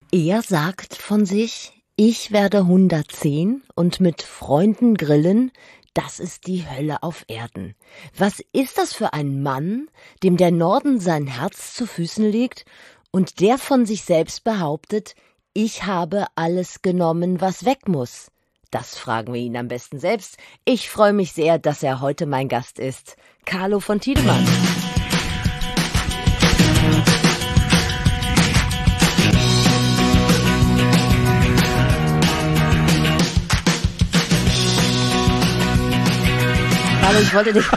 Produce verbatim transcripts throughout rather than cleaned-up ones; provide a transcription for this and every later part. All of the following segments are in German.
Er sagt von sich, ich werde hundertzehn und mit Freunden grillen, das ist die Hölle auf Erden. Was ist das für ein Mann, dem der Norden sein Herz zu Füßen legt und der von sich selbst behauptet, ich habe alles genommen, was weg muss? Das fragen wir ihn am besten selbst. Ich freue mich sehr, dass er heute mein Gast ist. Carlo von Tiedemann. Carlo, ich wollte dich...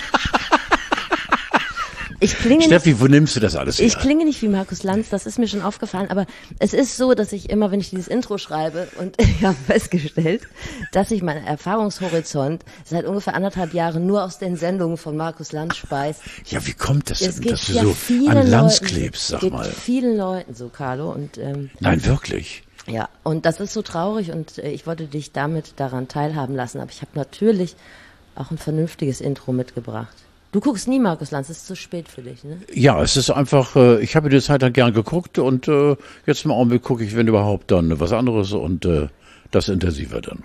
Ich klinge Steffi, nicht, wo nimmst du das alles her? Ich klinge nicht wie Markus Lanz, das ist mir schon aufgefallen, aber es ist so, dass ich immer, wenn ich dieses Intro schreibe, und ich habe festgestellt, dass ich meinen Erfahrungshorizont seit ungefähr anderthalb Jahren nur aus den Sendungen von Markus Lanz speist. Ja, wie kommt das Es denn, geht dass du ja so an Lanz Leuten, klebst, sag geht mal? vielen Leuten so, Carlo. Und, ähm, Nein, wirklich? ja, und das ist so traurig und äh, ich wollte dich damit daran teilhaben lassen, aber ich habe natürlich auch ein vernünftiges Intro mitgebracht. Du guckst nie Markus Lanz, es ist zu spät für dich, ne? Ja, es ist einfach, äh, ich habe die Zeit dann gern geguckt und äh, jetzt im Augenblick gucke ich, wenn überhaupt, dann was anderes und äh, das intensiver dann.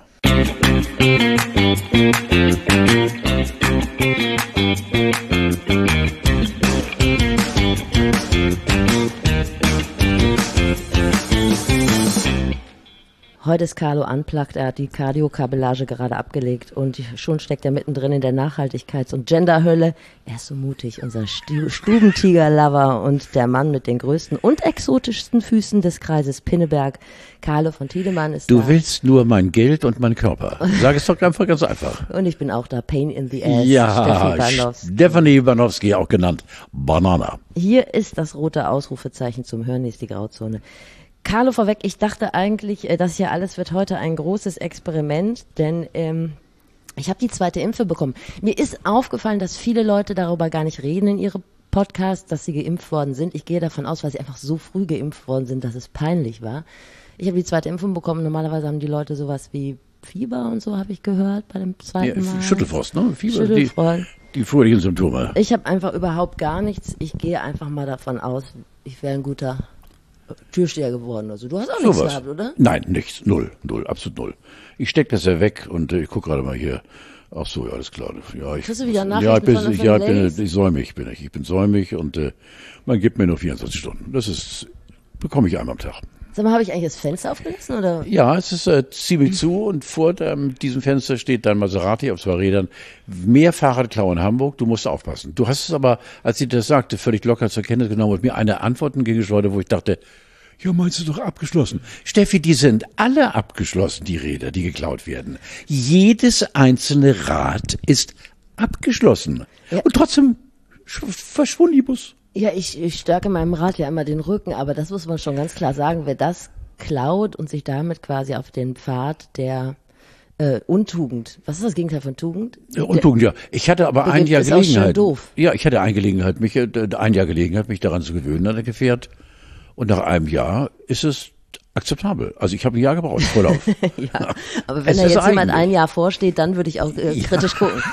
Heute ist Carlo unplugged, er hat die Cardio-Kabellage gerade abgelegt und schon steckt er mittendrin in der Nachhaltigkeits- und Genderhölle. Er ist so mutig, unser Stu- Stubentiger-Lover und der Mann mit den größten und exotischsten Füßen des Kreises Pinneberg. Carlo von Tiedemann ist Du da. Du willst nur mein Geld und meinen Körper. Sag es doch einfach ganz einfach. Und ich bin auch da, Pain in the Ass, Ja, Steffi Banowski. Stefanie Banowski, auch genannt Banana. Hier ist das rote Ausrufezeichen zum Hören, ist die Grauzone. Carlo, vorweg, ich dachte eigentlich, das hier alles wird heute ein großes Experiment, denn ähm, ich habe die zweite Impfe bekommen. Mir ist aufgefallen, dass viele Leute darüber gar nicht reden in ihrem Podcast, dass sie geimpft worden sind. Ich gehe davon aus, weil sie einfach so früh geimpft worden sind, dass es peinlich war. Ich habe die zweite Impfung bekommen. Normalerweise haben die Leute sowas wie Fieber und so, habe ich gehört, bei dem zweiten Ja, Mal. Schüttelfrost, ne? Fieber, Schüttelfrost. Die, die fröhlichen Symptome. Ich habe einfach überhaupt gar nichts. Ich gehe einfach mal davon aus, ich wäre ein guter Türsteher geworden. Also du hast auch nichts Sowas. gehabt, oder? Nein, nichts. Null. Null. Absolut null. Ich stecke das ja weg und äh, ich gucke gerade mal hier. Ach so, ja, alles klar. Ja, ich, Kriegst du wieder ja, Nachrichten ich bin, von den ja, ich bin, Ladies? ich säumig bin ich. Ich bin säumig und äh, man gibt mir nur vierundzwanzig Stunden. Das ist, bekomme ich einmal am Tag. Sag mal, habe ich eigentlich das Fenster aufgelassen, oder? Ja, es ist äh, ziemlich zu und vor ähm, diesem Fenster steht dann Maserati auf zwei Rädern. Mehr Fahrradklau in Hamburg, du musst aufpassen. Du hast es aber, als sie das sagte, völlig locker zur Kenntnis genommen und mir eine Antwort entgegengeschleudert, wo ich dachte, ja, meinst du doch abgeschlossen? Steffi, die sind alle abgeschlossen, die Räder, die geklaut werden. Jedes einzelne Rad ist abgeschlossen. Ja. Und trotzdem verschwunden die Bus. Ja, ich, ich stärke meinem Rad ja immer den Rücken, aber das muss man schon ganz klar sagen, wer das klaut und sich damit quasi auf den Pfad der äh, Untugend, was ist das Gegenteil von Tugend? Ja, Untugend, ja. Ich hatte aber Der ein Jahr ist auch schon Gelegenheit. doof. Ja, ich hatte eine Gelegenheit, mich, äh, ein Jahr Gelegenheit, mich daran zu gewöhnen an das Gefährt. Und nach einem Jahr ist es akzeptabel. Also ich habe ein Jahr gebraucht, Vorlauf. Ja, aber wenn Es da ist jetzt jemand eigentlich- ein Jahr vorsteht, dann würde ich auch äh, Ja. kritisch gucken.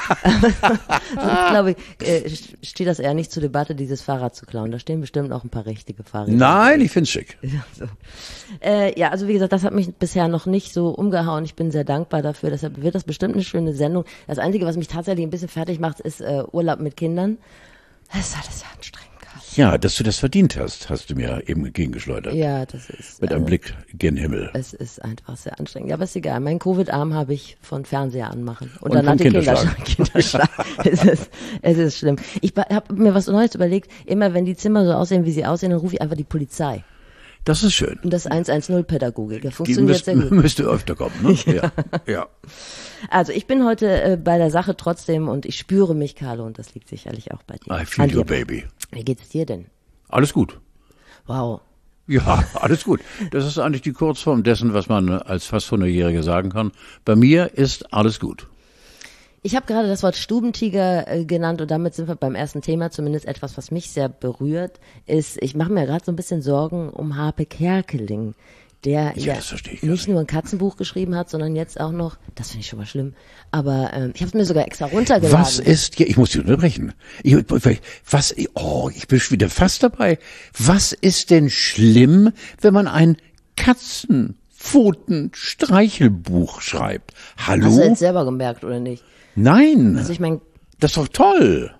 Sonst glaube ich, äh, steht das eher nicht zur Debatte, dieses Fahrrad zu klauen. Da stehen bestimmt auch ein paar richtige Fahrräder. Nein, ich find's schick. Ja, so. äh, ja, also wie gesagt, das hat mich bisher noch nicht so umgehauen. Ich bin sehr dankbar dafür. Deshalb wird das bestimmt eine schöne Sendung. Das Einzige, was mich tatsächlich ein bisschen fertig macht, ist äh, Urlaub mit Kindern. Das ist alles sehr anstrengend. Ja, dass du das verdient hast, hast du mir eben entgegengeschleudert. Ja, das ist. Mit einem äh, Blick gen Himmel. Es ist einfach sehr anstrengend. Ja, aber ist egal. Mein Covid-Arm habe ich von Fernseher anmachen. Und, Und dann vom hat die Kinderschlag. Kinderschlag. Kinderschlag. es, ist, es ist schlimm. Ich habe mir was Neues überlegt. Immer wenn die Zimmer so aussehen, wie sie aussehen, dann rufe ich einfach die Polizei. Das ist schön. Und das eins eins null Pädagogik. Das Die funktioniert sehr müsst, gut. müsste öfter kommen, ne? Ja. Ja. Also ich bin heute äh, bei der Sache trotzdem und ich spüre mich, Carlo, und das liegt sicherlich auch bei dir. I feel An you, dir. baby. Wie geht's dir denn? Alles gut. Wow. Ja, alles gut. Das ist eigentlich die Kurzform dessen, was man als fast hundertjähriger sagen kann. Bei mir ist alles gut. Ich habe gerade das Wort Stubentiger äh, genannt und damit sind wir beim ersten Thema, zumindest etwas, was mich sehr berührt, ist, ich mache mir gerade so ein bisschen Sorgen um Harpe Kerkeling, der Ja, ja, das verstehe ich gar nicht nicht. nur ein Katzenbuch geschrieben hat, sondern jetzt auch noch, das finde ich schon mal schlimm, aber ähm, ich habe es mir sogar extra runtergeladen. Was ist, ja, ich muss dich unterbrechen. Ich, was, oh, ich bin schon wieder fast dabei. Was ist denn schlimm, wenn man ein Katzenpfoten-Streichelbuch schreibt. Hallo? Hast du jetzt selber gemerkt, oder nicht? Nein. Also ich meine, das ist doch toll.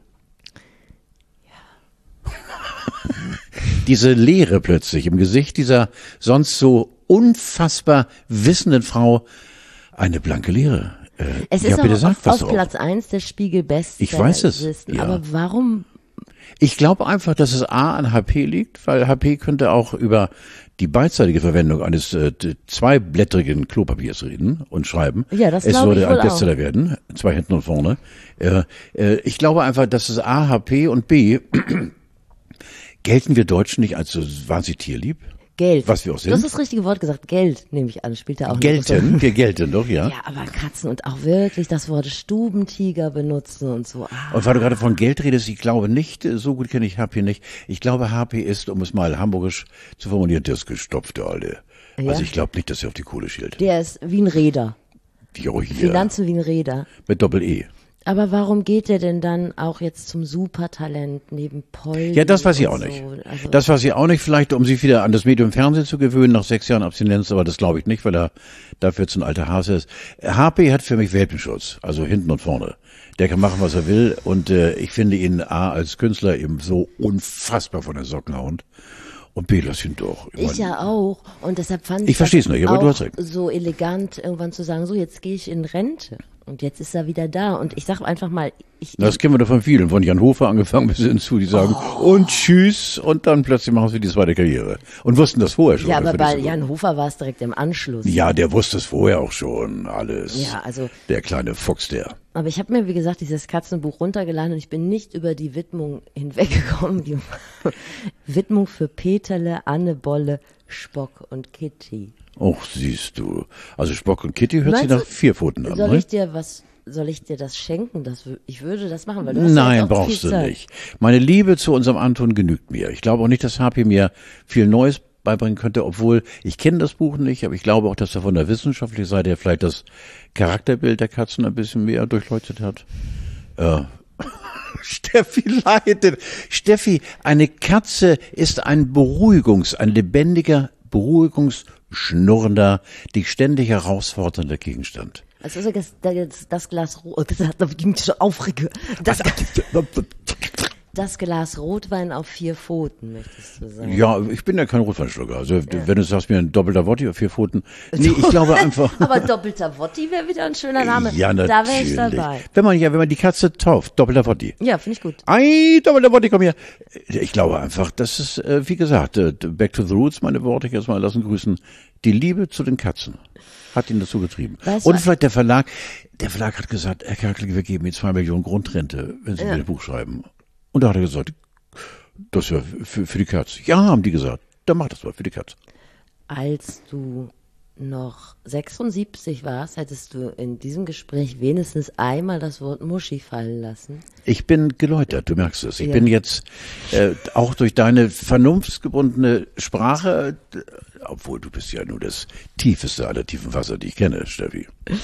Ja. Diese Leere plötzlich im Gesicht dieser sonst so unfassbar wissenden Frau, eine blanke Leere. Äh, es ich ist hab dir auch gesagt, auf, was auf drauf. Platz eins der Spiegel-Bestseller. Ich weiß es, ja. Aber warum? Ich glaube einfach, dass es A an H P liegt, weil H P könnte auch über die beidseitige Verwendung eines äh, zweiblättrigen Klopapiers reden und schreiben. Ja, das es glaube ich würde wohl ein Bestseller auch. werden, zwei hinten und vorne. Äh, äh, ich glaube einfach, dass es A, H P und B, gelten wir Deutschen nicht als so wahnsinnig tierlieb? Geld. Was wir auch sind. Du hast das richtige Wort gesagt. Geld, nehme ich an, spielt da auch Gelten, wir gelten doch, ja. Ja, aber Katzen und auch wirklich das Wort Stubentiger benutzen und so. Ah. Und weil du gerade von Geld redest, ich glaube nicht, so gut kenne ich H P nicht. Ich glaube, H P ist, um es mal hamburgisch zu formulieren, das gestopfte Alte. Ja? Also ich glaube nicht, dass er auf die Kohle schielt. Der ist wie ein Räder. Die auch hier. Finanzen wie ein Räder. Mit Doppel-E. Aber warum geht der denn dann auch jetzt zum Supertalent neben Polly? Ja, das weiß ich und auch so? nicht. Also Das weiß ich auch nicht, vielleicht um sich wieder an das Medium Fernsehen zu gewöhnen, nach sechs Jahren Abstinenz, aber das glaube ich nicht, weil er dafür jetzt ein alter Hase ist. H P hat für mich Welpenschutz, also hinten und vorne. Der kann machen, was er will und äh, ich finde ihn A als Künstler eben so unfassbar von den Socken hauend. Und B, lass ihn doch. Ich mein, ja auch. Und deshalb fand ich, Ich versteh's das nicht, aber auch du hast recht. so elegant, irgendwann zu sagen, so, jetzt gehe ich in Rente. Und jetzt ist er wieder da. Und ich sag einfach mal, ich, Das kennen wir doch von vielen, von Jan Hofer angefangen bis hin zu, die sagen, Oh. und tschüss, und dann plötzlich machen sie die zweite Karriere. Und wussten das vorher schon. ja, das aber finde ich bei so gut. Jan Hofer war es direkt im Anschluss. Ja, der wusste es vorher auch schon, alles. Ja, also, Der kleine Fuchs, der. aber ich habe mir, wie gesagt, dieses Katzenbuch runtergeladen und ich bin nicht über die Widmung hinweggekommen. Die Widmung für Peterle, Anne Bolle, Spock und Kitty. Och, siehst du. Also Spock und Kitty hört sich Meinst nach du, vier Pfoten an, Soll ne? ich dir was, soll ich dir das schenken? Das, wü- ich würde das machen, weil du hast ja Nein, jetzt auch brauchst viel du Zeit. nicht. Meine Liebe zu unserem Anton genügt mir. Ich glaube auch nicht, dass H P mir viel Neues beibringen könnte, obwohl ich kenne das Buch nicht, aber ich glaube auch, dass er von der wissenschaftlichen Seite her vielleicht das Charakterbild der Katzen ein bisschen mehr durchleuchtet hat. Äh, Steffi leidet. Steffi, eine Katze ist ein Beruhigungs-, ein lebendiger, beruhigungsschnurrender, dich ständig herausfordernder Gegenstand. Also das, das, das Glas Rot, das hat mich schon aufrege. Das, das Glas Rotwein auf vier Pfoten, möchtest du sagen? Ja, ich bin ja kein Rotweinschlucker. Also wenn du sagst mir ein doppelter Woddy auf vier Pfoten. Nee, ich glaube einfach. Aber doppelter Wotti wäre wieder ein schöner Name. Ja, natürlich. Da wäre ich dabei. Wenn man ja, wenn man die Katze tauft, doppelter Woddy. Ja, finde ich gut. Ei, doppelter Woddy, komm her. Ich glaube einfach, das ist, äh, wie gesagt, äh, back to the roots, meine Worte jetzt mal lassen grüßen. Die Liebe zu den Katzen hat ihn dazu getrieben. Weißt du, Und vielleicht der Verlag. Der Verlag hat gesagt, Herr Kerkeling, wir geben Ihnen zwei Millionen Grundrente, wenn Sie Ja. mir ein Buch schreiben. Und da hat er gesagt, das wäre für, für die Katze. Ja, haben die gesagt. Dann mach das mal für die Katze. Als du noch sechsundsiebzig warst, hättest du in diesem Gespräch wenigstens einmal das Wort Muschi fallen lassen. Ich bin geläutert, du merkst es. Ich Ja. bin jetzt äh, auch durch deine vernunftsgebundene Sprache, äh, obwohl du bist ja nur das tiefeste aller tiefen Wasser, die ich kenne, Steffi.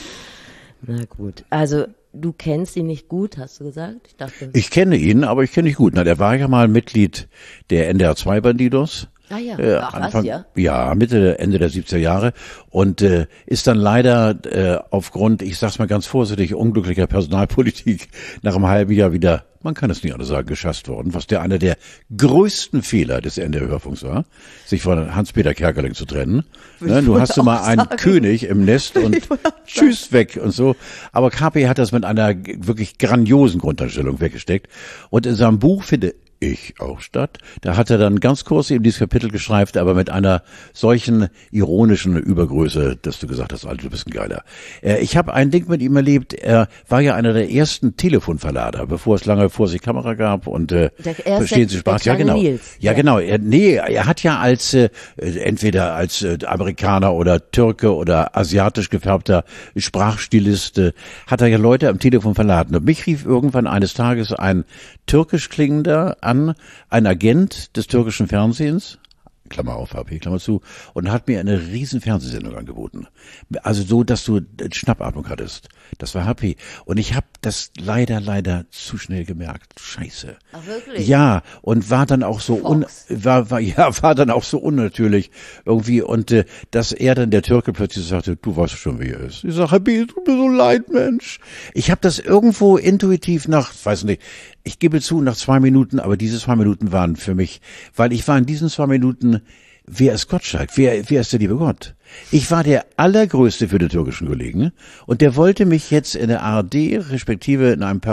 Na gut. Also, du kennst ihn nicht gut, hast du gesagt? Ich dachte. Ich kenne ihn, aber ich kenne ihn gut. Na, der war ja mal Mitglied der N D R zwei Bandidos. Ah ja. Äh, Ach, was, Anfang, ja? ja, Mitte, Ende der siebziger Jahre und äh, ist dann leider äh, aufgrund, ich sag's mal ganz vorsichtig, unglücklicher Personalpolitik nach einem halben Jahr wieder, man kann es nicht anders sagen, geschasst worden, was der einer der größten Fehler des N D R-Hörfunks war, sich von Hans-Peter Kerkeling zu trennen. Ne, du hast du mal einen sagen. König im Nest und tschüss weg und so. Aber K P hat das mit einer g- wirklich grandiosen Grundeinstellung weggesteckt und in seinem Buch finde ich auch statt. Da hat er dann ganz kurz eben dieses Kapitel gestreift, aber mit einer solchen ironischen Übergröße, dass du gesagt hast, Alter, du bist ein Geiler. Äh, ich habe ein Ding mit ihm erlebt, er war ja einer der ersten Telefonverlader, bevor es lange vor sich Kamera gab und äh, Der erste- verstehen Sie Spaß? der Ja, kleine genau. Nils. Ja, Ja. genau. Er, nee, er hat ja als äh, entweder als äh, Amerikaner oder Türke oder asiatisch gefärbter Sprachstilist, äh, hat er ja Leute am Telefon verladen. Und mich rief irgendwann eines Tages ein türkisch klingender an, ein Agent des türkischen Fernsehens, Klammer auf, H P, Klammer zu, und hat mir eine riesen Fernsehsendung angeboten. Also so, dass du Schnappatmung hattest. Das war H P. Und ich habe das leider, leider zu schnell gemerkt. Scheiße. Ach, wirklich? Ja, und war dann auch so un, war, war, ja, war dann auch so unnatürlich irgendwie. Und äh, dass er dann, der Türke, plötzlich sagte, du weißt schon, wie er ist. Ich sage, H P, tut mir so leid, Mensch. Ich habe das irgendwo intuitiv nach, weiß nicht, ich gebe zu, nach zwei Minuten, aber diese zwei Minuten waren für mich, weil ich war in diesen zwei Minuten, wer ist Gottschalk? Wer, wer ist der liebe Gott? Ich war der Allergrößte für den türkischen Kollegen und der wollte mich jetzt in der A R D, respektive in einem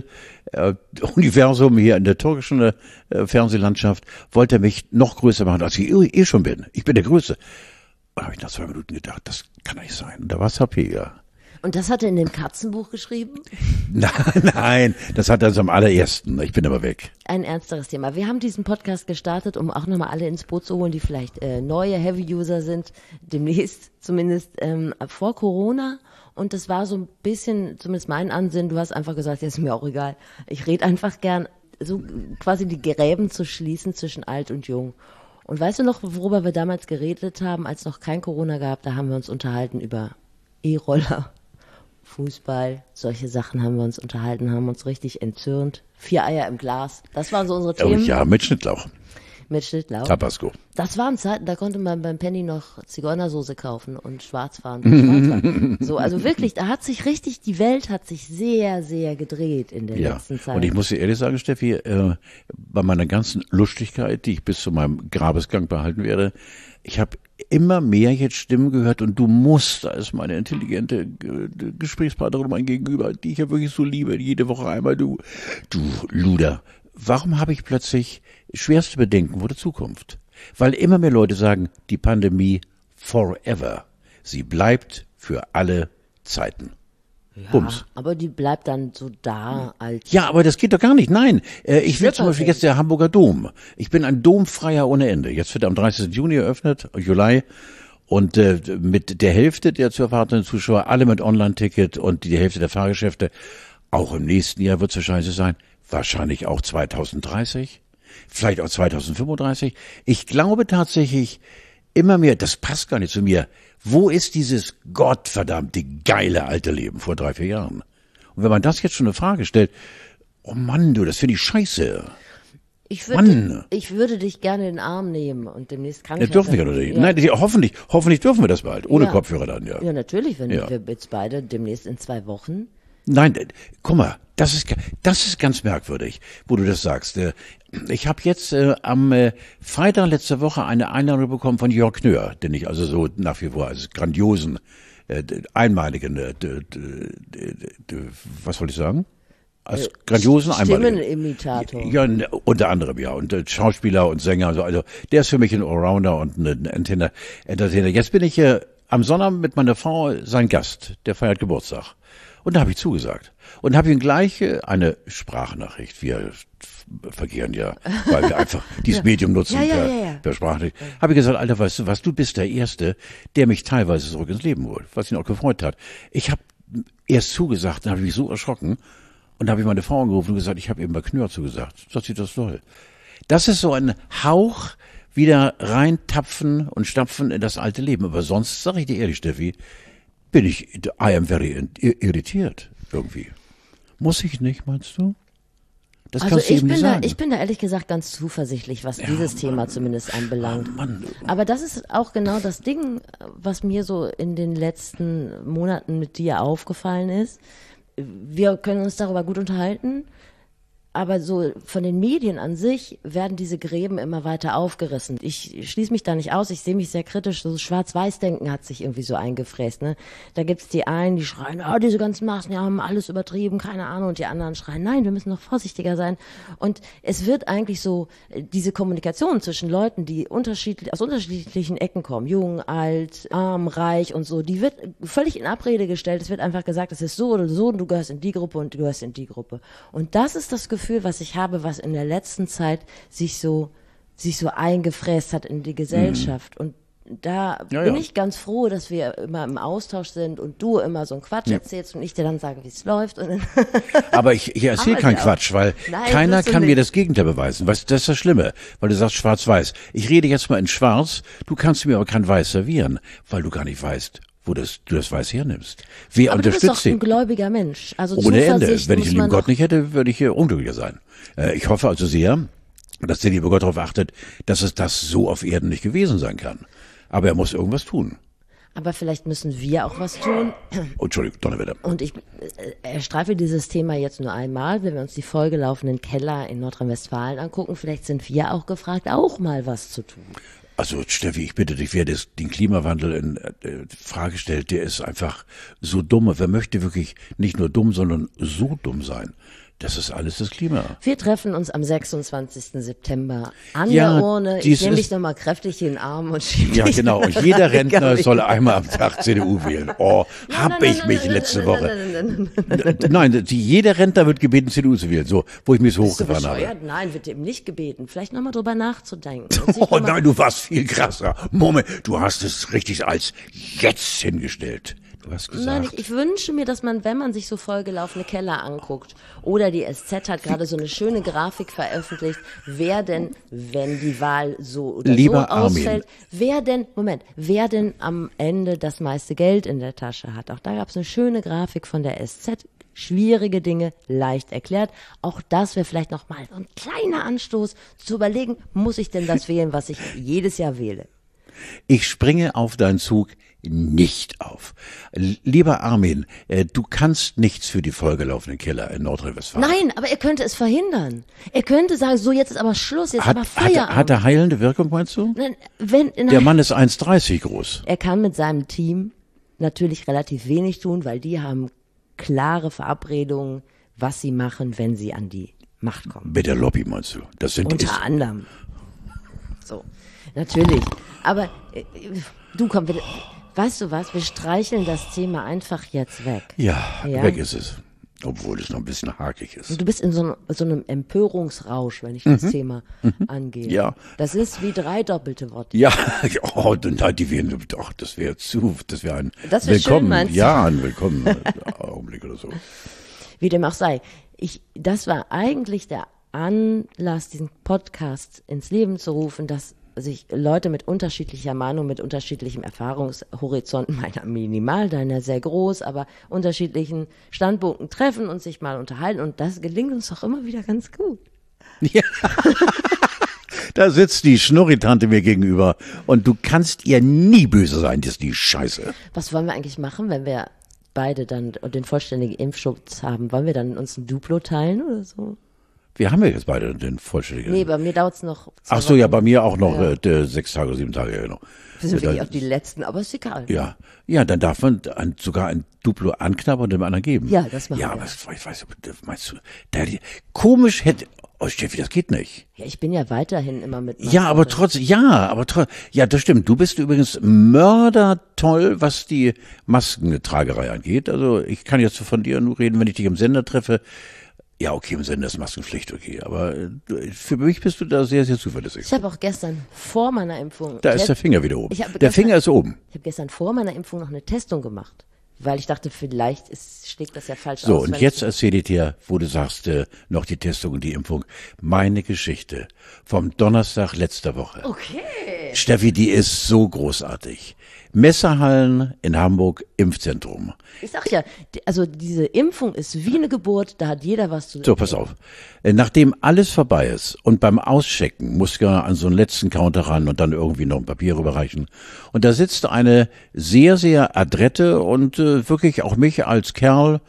Paralleluniversum äh, hier in der türkischen äh, Fernsehlandschaft, wollte er mich noch größer machen, als ich eh schon bin. Ich bin der Größte. Da habe ich nach zwei Minuten gedacht, das kann nicht sein. Und da war es H P, ja. Und das hat er in dem Katzenbuch geschrieben? Nein, nein, das hat er so am allerersten. Ich bin aber weg. Ein ernsteres Thema. Wir haben diesen Podcast gestartet, um auch nochmal alle ins Boot zu holen, die vielleicht äh, neue Heavy-User sind, demnächst zumindest ähm, vor Corona. Und das war so ein bisschen, zumindest mein Ansinnen, du hast einfach gesagt, ja, ist mir auch egal. Ich rede einfach gern, so quasi die Gräben zu schließen zwischen alt und jung. Und weißt du noch, worüber wir damals geredet haben, als noch kein Corona gab? Da haben wir uns unterhalten über E-Roller, Fußball, solche Sachen haben wir uns unterhalten, haben uns richtig entzürnt. Vier Eier im Glas, das waren so unsere Themen. Oh ja, mit Schnittlauch. Mit Schnittlauch. Tabasco. Das waren Zeiten, da konnte man beim Penny noch Zigeunersoße kaufen und Schwarzfahren. Und Schwarzfahren. So, also wirklich, da hat sich richtig, die Welt hat sich sehr, sehr gedreht in der Ja. letzten Zeit. Und ich muss dir ehrlich sagen, Steffi, äh, bei meiner ganzen Lustigkeit, die ich bis zu meinem Grabesgang behalten werde, ich habe immer mehr jetzt Stimmen gehört und du musst, da ist meine intelligente G- Gesprächspartnerin mein Gegenüber, die ich ja wirklich so liebe, jede Woche einmal, du, du Luder, warum habe ich plötzlich schwerste Bedenken vor der Zukunft? Weil immer mehr Leute sagen, die Pandemie forever, sie bleibt für alle Zeiten. ja, Bums. aber die bleibt dann so da als... Ja, aber das geht doch gar nicht. Nein, äh, ich will Stimmt zum Beispiel nicht. jetzt der Hamburger Dom. Ich bin ein Domfreier ohne Ende. Jetzt wird er am dreißigsten Juni eröffnet, Juli. Und äh, mit der Hälfte der zu erwartenden Zuschauer, alle mit Online-Ticket und die Hälfte der Fahrgeschäfte. Auch im nächsten Jahr wird es wahrscheinlich so sein. Wahrscheinlich auch zweitausenddreißig. Vielleicht auch zweitausendfünfunddreißig. Ich glaube tatsächlich immer mehr, das passt gar nicht zu mir. Wo ist dieses gottverdammte geile alte Leben vor drei, vier Jahren? Und wenn man das jetzt schon eine Frage stellt, oh Mann, du, das finde ich scheiße. Ich würde, ich würde dich gerne in den Arm nehmen und demnächst kann Ja, ich... dürfen wir einfach- oder nicht? Ja. Nein, die- hoffentlich, hoffentlich dürfen wir das bald. Ohne Ja. Kopfhörer dann, ja. Ja, natürlich, wenn Ja. wir jetzt beide demnächst in zwei Wochen... Nein, äh, guck mal, das ist, das ist ganz merkwürdig, wo du das sagst. Äh, Ich habe jetzt äh, am äh, Freitag letzte Woche eine Einladung bekommen von Jörg Knör, den ich also so nach wie vor als grandiosen, äh, einmaligen, äh, d, d, d, d, was wollte ich sagen? Als grandiosen, einmaligen. Stimmenimitator. Ja, n- unter anderem, ja. Und äh, Schauspieler und Sänger. Also, also der ist für mich ein Allrounder und ein Entertainer. Entertainer. Jetzt bin ich äh, am Sonnabend mit meiner Frau sein Gast. Der feiert Geburtstag. Und da habe ich zugesagt. Und habe ihm gleich äh, eine Sprachnachricht, wir f- verkehren ja, weil wir einfach dieses Medium nutzen Ja, ja, per, ja, ja. per Sprachnachricht. Habe ich gesagt, Alter, weißt du was, du bist der Erste, der mich teilweise zurück ins Leben holt, was ihn auch gefreut hat. Ich habe erst zugesagt, dann habe ich mich so erschrocken. Und da habe ich meine Frau angerufen und gesagt, ich habe eben bei Knör zugesagt. Sagt sie, das soll. Das ist so ein Hauch wieder reintapfen und stapfen in das alte Leben. Aber sonst, sage ich dir ehrlich, Steffi, bin ich, I am very irritiert irgendwie. Muss ich nicht, meinst du? Das Also kannst du ich eben bin nicht da, sagen. ich bin da ehrlich gesagt ganz zuversichtlich, was dieses Thema zumindest anbelangt. Mann. Aber das ist auch genau das Ding, was mir so in den letzten Monaten mit dir aufgefallen ist. Wir können uns darüber gut unterhalten, aber so von den Medien an sich werden diese Gräben immer weiter aufgerissen. Ich schließe mich da nicht aus, ich sehe mich sehr kritisch. So Schwarz-Weiß-Denken hat sich irgendwie so eingefräst. Ne? Da gibt's die einen, die schreien, ah, diese ganzen Maßnahmen haben alles übertrieben, keine Ahnung. Und die anderen schreien, nein, wir müssen noch vorsichtiger sein. Und es wird eigentlich so, äh, diese Kommunikation zwischen Leuten, die unterschiedlich, aus unterschiedlichen Ecken kommen, jung, alt, arm, reich und so, die wird völlig in Abrede gestellt. Es wird einfach gesagt, es ist so oder so und du gehörst in die Gruppe und du gehörst in die Gruppe. Und das ist das Gefühl, was ich habe, was in der letzten Zeit sich so, sich so eingefräst hat in die Gesellschaft. Mhm. Und da Ja, bin ja. ich ganz froh, dass wir immer im Austausch sind und du immer so einen Quatsch Ja. erzählst und ich dir dann sage, wie es läuft. Und dann Aber ich, ich erzähle Aber keinen ja auch- Quatsch, weil Nein, keiner tust du kann mir nicht. das Gegenteil beweisen. Weißt, das ist das Schlimme, weil du sagst schwarz-weiß. Ich rede jetzt mal in schwarz, du kannst mir aber kein Weiß servieren, weil du gar nicht weißt, wo das, du das Weiß hernimmst. Wer aber du bist unterstützt doch ein dich? gläubiger Mensch. Also Ohne Ende. Zuversicht Wenn ich muss den lieben man Gott doch- nicht hätte, würde ich hier unglücklicher sein. Äh, ich hoffe also sehr, dass der liebe Gott darauf achtet, dass es das so auf Erden nicht gewesen sein kann. Aber er muss irgendwas tun. Aber vielleicht müssen wir auch was tun. Oh, Entschuldigung, Donnerwetter. Und ich äh, äh, streife dieses Thema jetzt nur einmal, wenn wir uns die vollgelaufenen Keller in Nordrhein-Westfalen angucken. Vielleicht sind wir auch gefragt, auch mal was zu tun. Also Steffi, ich bitte dich, wer das, den Klimawandel in äh, Frage stellt, der ist einfach so dumm. Wer möchte wirklich nicht nur dumm, sondern so dumm sein? Das ist alles das Klima. Wir treffen uns am sechsundzwanzigsten September an Ja, der Urne. Ich dies nehme ist- dich nochmal kräftig in den Arm und schiebe Ja, dich genau. Und jeder Rentner soll einmal am Tag C D U wählen. Oh, hab ich mich letzte Woche. Nein, die, jeder Rentner wird gebeten, C D U zu wählen. So, wo ich mich so Bist du hochgefahren habe. bescheuert? Nein, wird ihm nicht gebeten. Vielleicht nochmal drüber nachzudenken. Und sich Oh noch mal- nein, du warst viel krasser. Moment, du hast es richtig als jetzt hingestellt. Du hast gesagt. Nein, ich, ich wünsche mir, dass man, wenn man sich so vollgelaufene Keller anguckt, oder die S Z hat gerade so eine schöne Grafik veröffentlicht, wer denn, wenn die Wahl so oder Lieber so ausfällt, Armin. wer denn, Moment, wer denn am Ende das meiste Geld in der Tasche hat. Auch da gab es eine schöne Grafik von der S Z. Schwierige Dinge leicht erklärt. Auch das wäre vielleicht noch mal so ein kleiner Anstoß zu überlegen, muss ich denn das wählen, was ich jedes Jahr wähle? Ich springe auf deinen Zug nicht auf. Lieber Armin, äh, du kannst nichts für die vollgelaufenen Keller in Nordrhein-Westfalen. Nein, aber er könnte es verhindern. Er könnte sagen, so jetzt ist aber Schluss, jetzt Hat, aber hat, Feierabend. hat er heilende Wirkung, meinst du? Nein, wenn, nein, Der Mann ist eins dreißig groß. er kann mit seinem Team natürlich relativ wenig tun, weil die haben klare Verabredungen, was sie machen, wenn sie an die Macht kommen. Mit der Lobby, meinst du? Das sind ist, Unter anderem. So, natürlich. Aber äh, du komm, wir, weißt du was? Wir streicheln das Thema einfach jetzt weg. ja, Ja. weg ist es. Obwohl es noch ein bisschen hakig ist. Und du bist in so, einem- so einem Empörungsrausch, wenn ich das Thema angehe. Mhm. Ja. Das ist wie drei doppelte Worte. Ja, oh, nein, die wären, doch, das wäre zu, das wäre ein Das wär schön, Willkommen, meinst du? ja, ein Willkommen Augenblick oder so. Wie dem auch sei. Ich, das war eigentlich der Anlass, diesen Podcast ins Leben zu rufen, dass sich Leute mit unterschiedlicher Meinung, mit unterschiedlichem Erfahrungshorizont, meiner minimal, deiner sehr groß, aber unterschiedlichen Standpunkten treffen und sich mal unterhalten. Und das gelingt uns doch immer wieder ganz gut. Ja. Da sitzt die Schnurritante mir gegenüber und du kannst ihr nie böse sein, das ist die Scheiße. Was wollen wir eigentlich machen, wenn wir beide dann den vollständigen Impfschutz haben? Wollen wir dann uns ein Duplo teilen oder so? Wir haben ja jetzt beide den vollständigen. Nee, bei mir dauert's noch zwei Ach so, ja, Wochen. bei mir auch noch Ja. äh, sechs Tage, sieben Tage, ja, genau. Wir sind Ja, wirklich auf die letzten, aber ist egal. Ja, ja, dann darf man ein, sogar ein Duplo anknabbern und dem anderen geben. Ja, das machen ja, wir. aber das- ich weiß, meinst du, da, die, komisch hätte, oh Steffi, das geht nicht. Ja, ich bin ja weiterhin immer mit. Ja, aber trotz, ja, aber trotz, ja, das stimmt. Du bist übrigens mördertoll, was die Maskentragerei angeht. Also ich kann jetzt von dir nur reden, wenn ich dich im Sender treffe. Ja, okay, im Sender ist Maskenpflicht, okay. Aber äh, für mich bist du da sehr, sehr zuverlässig. Ich habe auch gestern vor meiner Impfung. Da ich ist hab- der Finger wieder oben. Ich habe Der gestern- Finger ist oben. Ich habe gestern vor meiner Impfung noch eine Testung gemacht, weil ich dachte, vielleicht ist, schlägt das ja falsch So, aus. und wenn jetzt ich- erzähle ich dir, wo du sagst, äh, noch die Testung und die Impfung. Meine Geschichte vom Donnerstag letzter Woche. Okay. Steffi, die ist so großartig. Messerhallen in Hamburg, Impfzentrum. Ich sag ja, die- also diese Impfung ist wie eine Geburt, da hat jeder was zu So, pass auf. Äh, Nachdem alles vorbei ist und beim Auschecken musst du ja an so einen letzten Counter ran und dann irgendwie noch ein Papier rüberreichen. Und da sitzt eine sehr, sehr adrette und äh, wirklich auch mich als Kerl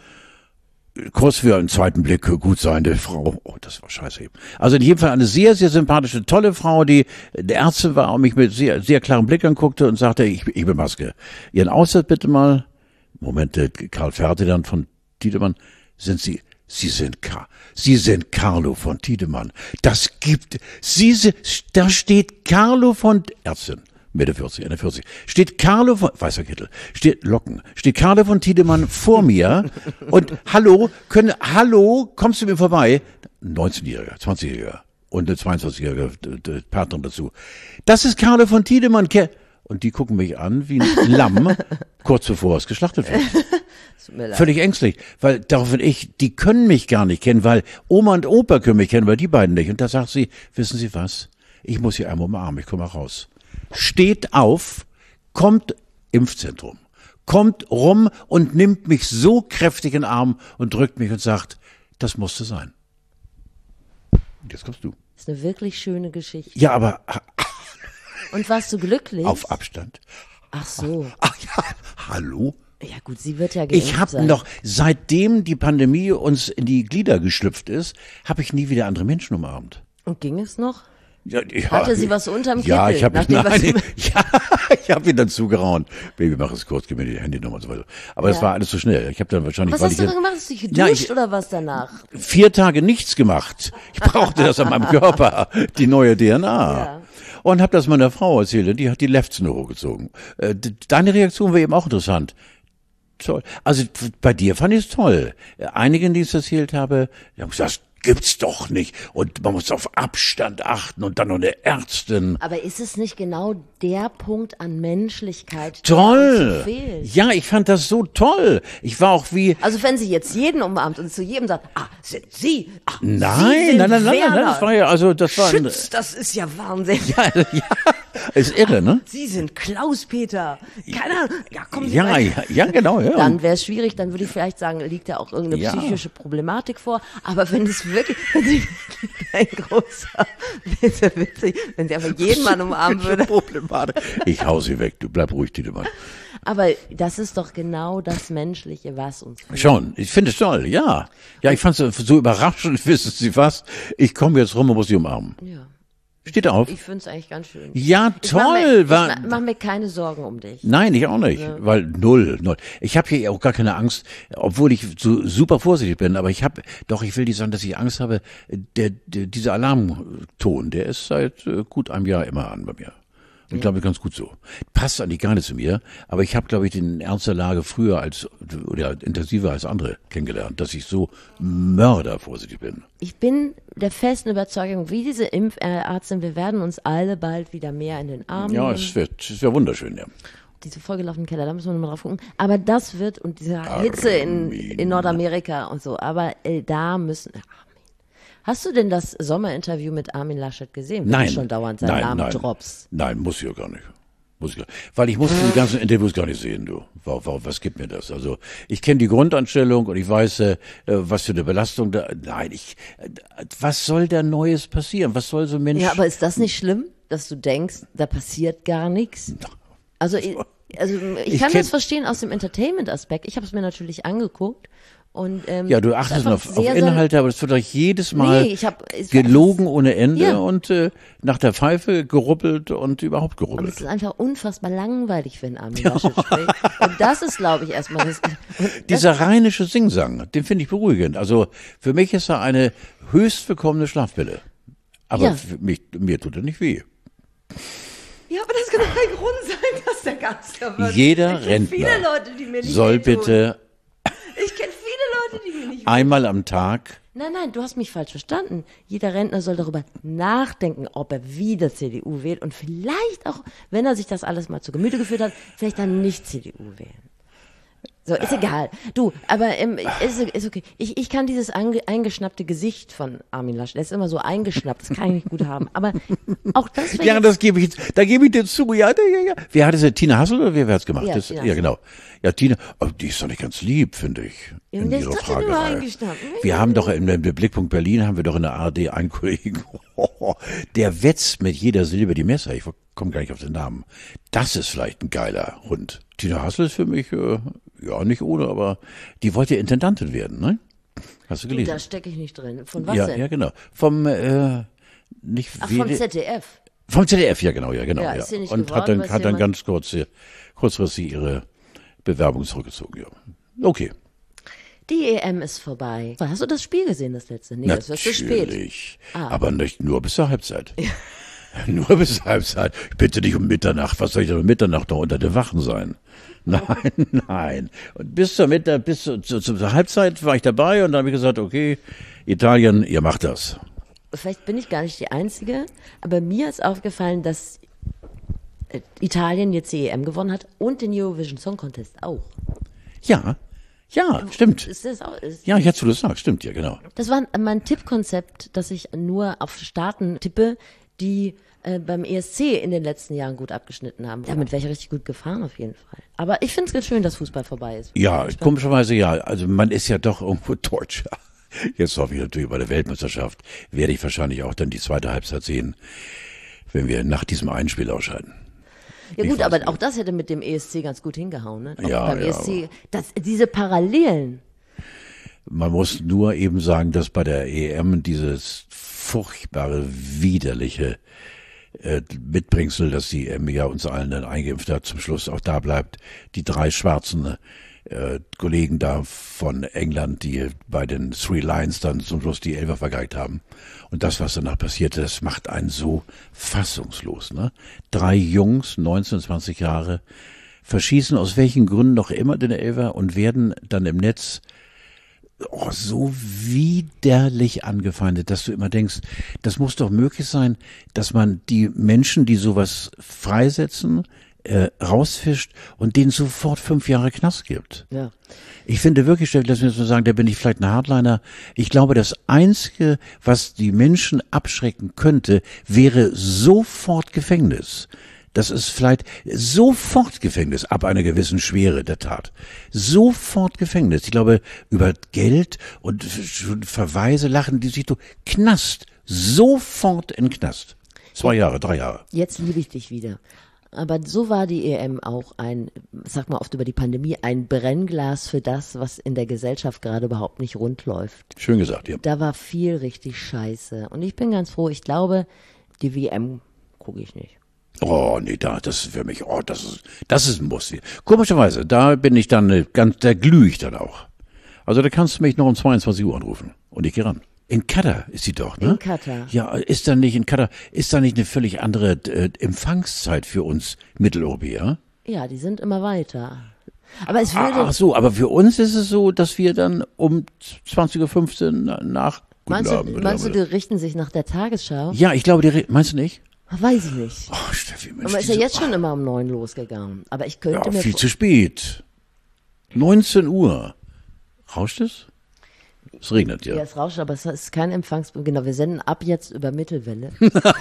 kurz für einen zweiten Blick gut seiende Frau. Oh, das war scheiße eben. Also in jedem Fall eine sehr, sehr sympathische, tolle Frau, die der Ärztin war und mich mit sehr, sehr klarem Blick anguckte und sagte, ich, ich bin Maske. Ihren Ausweis bitte mal. Moment, äh, Karl Ferdinand von Tiedemann, sind Sie, Sie sind Ka, Sie sind Carlo von Tiedemann. Das gibt, Sie sind, da steht Carlo von, Ärztin. Mitte vierzig, Ende vierzig. Steht Carlo von, weißer Kittel, steht Locken, steht Carlo von Tiedemann vor mir und hallo, können, hallo, kommst du mir vorbei? neunzehnjähriger, zwanzigjähriger und eine zweiundzwanzigjährige d- d- Partnerin dazu. Das ist Carlo von Tiedemann. Ke- Und die gucken mich an wie ein Lamm, kurz bevor es geschlachtet wird. Völlig ängstlich, weil daraufhin ich, die können mich gar nicht kennen, weil Oma und Opa können mich kennen, weil die beiden nicht. Und da sagt sie, wissen Sie was, ich muss hier einmal umarmen, ich komme mal raus. Steht auf, kommt Impfzentrum, kommt rum und nimmt mich so kräftig in den Arm und drückt mich und sagt, das musste sein. Und jetzt kommst du. Das ist eine wirklich schöne Geschichte. Ja, aber... Und warst du glücklich? Auf Abstand. Ach so. Ach ja, hallo? Ja gut, sie wird ja geimpft Ich habe sein. noch, seitdem die Pandemie uns in die Glieder geschlüpft ist, habe ich nie wieder andere Menschen umarmt. Und ging es noch? Ja, ja, Hatte sie was unterm Ja, Kittel, ich habe nachdem, was nein, sie- ja, ich habe ihn dann zugeraunt. Baby, mach es kurz, gib mir die Handynummer und so weiter. Aber das Ja. war alles so schnell. Ich habe dann wahrscheinlich, Was weil hast ich du jetzt denn gemacht? Hast du dich Ja, geduscht ich- oder was danach? vier Tage nichts gemacht. Ich brauchte das an meinem Körper, die neue D N A. Ja. Und habe das meiner Frau erzählt, die hat die Lefzen hochgezogen. Äh, d- Deine Reaktion war eben auch interessant. Toll. Also t- bei dir fand ich es toll. Einigen, die ich es erzählt habe, die haben gesagt, das gibt's doch nicht. Und man muss auf Abstand achten und dann noch eine Ärztin. Aber ist es nicht genau der Punkt an Menschlichkeit, der uns Toll. fehlt? Ja, ich fand das so toll. Ich war auch wie, Also wenn sie jetzt jeden umarmt und zu jedem sagt, ah, sind Sie? Ah, nein, sie sind nein, nein, nein, nein, Werner. das war ja, also das war ein, Schütz, das ist ja Wahnsinn. ja, ja, ist irre, ne? Sie sind Klaus-Peter. Keine Ahnung. Ja, kommen Sie Ja, rein. ja, ja, genau, ja. Dann wäre es schwierig, dann würde ich vielleicht sagen, liegt da auch irgendeine Ja. psychische Problematik vor. Aber wenn es wirklich, wenn sie ein großer, das wäre witzig, wenn sie einfach jeden Mann umarmen würde. Problematik. Ich hau sie weg, du bleib ruhig, Tiedemann. Aber das ist doch genau das Menschliche, was uns fehlt. Schon, ich finde es toll, ja. Ja, ich fand es so überraschend, wissen Sie was? Ich komme jetzt rum und muss sie umarmen. Ja. Steht auf? Ich finde es eigentlich ganz schön. Ja, Ich mach mir, toll. ich War, ma- mach mir keine Sorgen um dich. Nein, ich auch nicht, weil null, null. Ich habe hier auch gar keine Angst, obwohl ich so super vorsichtig bin, aber ich habe, doch, ich will nicht sagen, dass ich Angst habe, der, der, dieser Alarmton, der ist seit äh, gut einem Jahr immer an bei mir. Und ich glaube, ganz gut so. Passt eigentlich gar nicht zu mir, aber ich habe, glaube ich, den Ernst der Lage früher als, oder intensiver als andere kennengelernt, dass ich so mördervorsichtig bin. Ich bin der festen Überzeugung, wie diese Impfärztin, wir werden uns alle bald wieder mehr in den Arm Ja, nehmen. es wird, es wäre wunderschön, ja. Diese vollgelaufenen Keller, da müssen wir nochmal drauf gucken. Aber das wird, und diese Hitze in, in Nordamerika und so, aber äh, da müssen, Armin. Hast du denn das Sommerinterview mit Armin Laschet gesehen? Wenn Nein. du schon dauernd seinen nein, Namen nein. droppst. Nein, muss ich ja gar nicht. Muss ich gar Weil ich muss die ganzen Interviews gar nicht sehen, du. Wa- wa- Was gibt mir das? Also, ich kenne die Grundanstellung und ich weiß, äh, was für eine Belastung da, nein, ich, äh, was soll da Neues passieren? Was soll so ein Mensch? Ja, aber ist das nicht schlimm, dass du denkst, da passiert gar nichts? Also, ich, also ich, Ich kann kenn- das verstehen aus dem Entertainment-Aspekt. Ich habe es mir natürlich angeguckt. Und, ähm, Ja, du ist achtest einfach auf, auf sehr, sehr- Inhalte, aber das wird euch jedes Mal Nee, ich hab, es war- gelogen ohne Ende Ja. und äh, nach der Pfeife geruppelt und überhaupt Aber es geruppelt. ist einfach unfassbar langweilig, wenn Armin Laschet spricht. Und das ist, glaube ich, erstmal das. Und das Dieser rheinische Singsang, den finde ich beruhigend. Also für mich ist er eine höchst willkommene Schlafpille. Aber Ja. für mich, mir tut er nicht weh. ja, aber das kann doch kein Grund sein, dass der Kanzler wird. Jeder ich kenn viele Rentner Leute, die mir nicht soll wehtun. bitte Ich kenne viele Leute, die mir nicht einmal am Tag, Nein, nein, du hast mich falsch verstanden. Jeder Rentner soll darüber nachdenken, ob er wieder C D U wählt und vielleicht auch, wenn er sich das alles mal zu Gemüte geführt hat, vielleicht dann nicht C D U wählen. So, ist egal. Du, aber ähm, ist, ist okay. Ich, ich kann dieses ange, eingeschnappte Gesicht von Armin Laschet, der ist immer so eingeschnappt, das kann ich nicht gut haben. Aber auch das finde ja, ich, das gebe ich, da gebe ich dir zu, ja, ja, ja. Wer hat es, Tina Hassel oder wer hat es gemacht? Ja, das, Tina ja, Hassel. genau. Ja, Tina, oh, die ist doch nicht ganz lieb, finde ich. Ja, in der ist ihrer trotzdem nur Fragerei. eingeschnappt. Wir haben doch im, im Blickpunkt Berlin haben wir doch in der A R D einen Kollegen, der wetzt mit jeder Silbe die Messer. Ich komme gar nicht auf den Namen. Das ist vielleicht ein geiler Hund. Tina Hassel ist für mich, äh, ja, nicht ohne, aber die wollte ja Intendantin werden, ne? Hast du du, gelesen? da stecke ich nicht drin. Von was ja, denn? ja, genau. Vom, äh, nicht Ach, vom Wede- Z D F. Vom Z D F, ja genau, ja genau. Ja, Ja, ist sie nicht Und geworden, hat dann, weiß hat dann jemand? ganz kurz, hier- kurzfristig ihre Bewerbung zurückgezogen, ja. Okay. Die E M ist vorbei. Hast du das Spiel gesehen, das letzte? Nee, das wird zu spät. Natürlich. Ah. Aber nicht nur bis zur Halbzeit. Nur bis zur Halbzeit. Bitte nicht um Mitternacht. Was soll ich denn um Mitternacht noch unter den Wachen sein? Nein, nein. Und bis zur Mittag, bis zu, zu, zur Halbzeit war ich dabei und dann habe ich gesagt, okay, Italien, ihr macht das. Vielleicht bin ich gar nicht die Einzige, aber mir ist aufgefallen, dass äh, Italien jetzt die E M gewonnen hat und den Eurovision Song Contest auch. Ja, ja, stimmt. Ist das auch, ist Ja, jetzt, wo du das sagst, stimmt, ja, genau. Das war mein Tippkonzept, dass ich nur auf Staaten tippe, die äh, beim E S C in den letzten Jahren gut abgeschnitten haben. Damit wäre ich richtig gut gefahren auf jeden Fall. Aber ich finde es ganz schön, dass Fußball vorbei ist. Ja, komischerweise ja. Also man ist ja doch irgendwo Deutscher. Jetzt hoffe ich natürlich bei der Weltmeisterschaft, werde ich wahrscheinlich auch dann die zweite Halbzeit sehen, wenn wir nach diesem einen Spiel ausscheiden. Ja Ich gut, weiß aber nicht. auch das hätte mit dem E S C ganz gut hingehauen. Ne? Auch Ja, beim ja, E S C, das, diese Parallelen. Man muss nur eben sagen, dass bei der E M dieses furchtbare, widerliche äh, Mitbringsel, dass die E M ja uns allen dann eingeimpft hat, zum Schluss auch da bleibt. Die drei schwarzen äh, Kollegen da von England, die bei den Three Lions dann zum Schluss die Elfer vergeigt haben. Und das, was danach passierte, das macht einen so fassungslos. Ne? Drei Jungs, neunzehn, zwanzig Jahre, verschießen aus welchen Gründen noch immer den Elfer und werden dann im Netz oh, so widerlich angefeindet, dass du immer denkst, das muss doch möglich sein, dass man die Menschen, die sowas freisetzen, äh, rausfischt und denen sofort fünf Jahre Knast gibt. Ja. Ich finde wirklich, Steffi, lass mich das so sagen, da bin ich vielleicht ein Hardliner. Ich glaube, das Einzige, was die Menschen abschrecken könnte, wäre sofort Gefängnis. Das ist vielleicht sofort Gefängnis, ab einer gewissen Schwere der Tat. Sofort Gefängnis. Ich glaube, über Geld und Verweise lachen die sich durch. Knast. Sofort in Knast. Zwei Jahre, drei Jahre. Jetzt liebe ich dich wieder. Aber so war die E M auch ein, sag mal oft über die Pandemie, ein Brennglas für das, was in der Gesellschaft gerade überhaupt nicht rund läuft. Schön gesagt, ja. Da war viel richtig scheiße. Und ich bin ganz froh, ich glaube, die W M gucke ich nicht. Oh, nee, da, das ist für mich, oh, das ist, das ist ein Muss. Komischerweise, da bin ich dann äh, ganz, da glühe ich dann auch. Also da kannst du mich noch um zweiundzwanzig Uhr anrufen und ich gehe ran. In Katar ist sie doch, ne? In Katar. Ja, ist da nicht in Katar, ist da nicht eine völlig andere äh, Empfangszeit für uns Mitteleuropäer? Ja, die sind immer weiter. Aber es würde... Ach so, aber für uns ist es so, dass wir dann um zwanzig Uhr fünfzehn nach meinst du, Abend, meinst du, die richten sich nach der Tagesschau? Ja, ich glaube, die, meinst du nicht? Weiß ich nicht. Oh, Steffi, Mensch, Aber ist ja diese- jetzt schon immer um neun losgegangen. Aber ich könnte Ja, mir... viel vor- zu spät. neunzehn Uhr. Rauscht es? Es regnet, ja. Ja, es rauscht, aber es ist kein Empfangs... Genau, wir senden ab jetzt über Mittelwelle.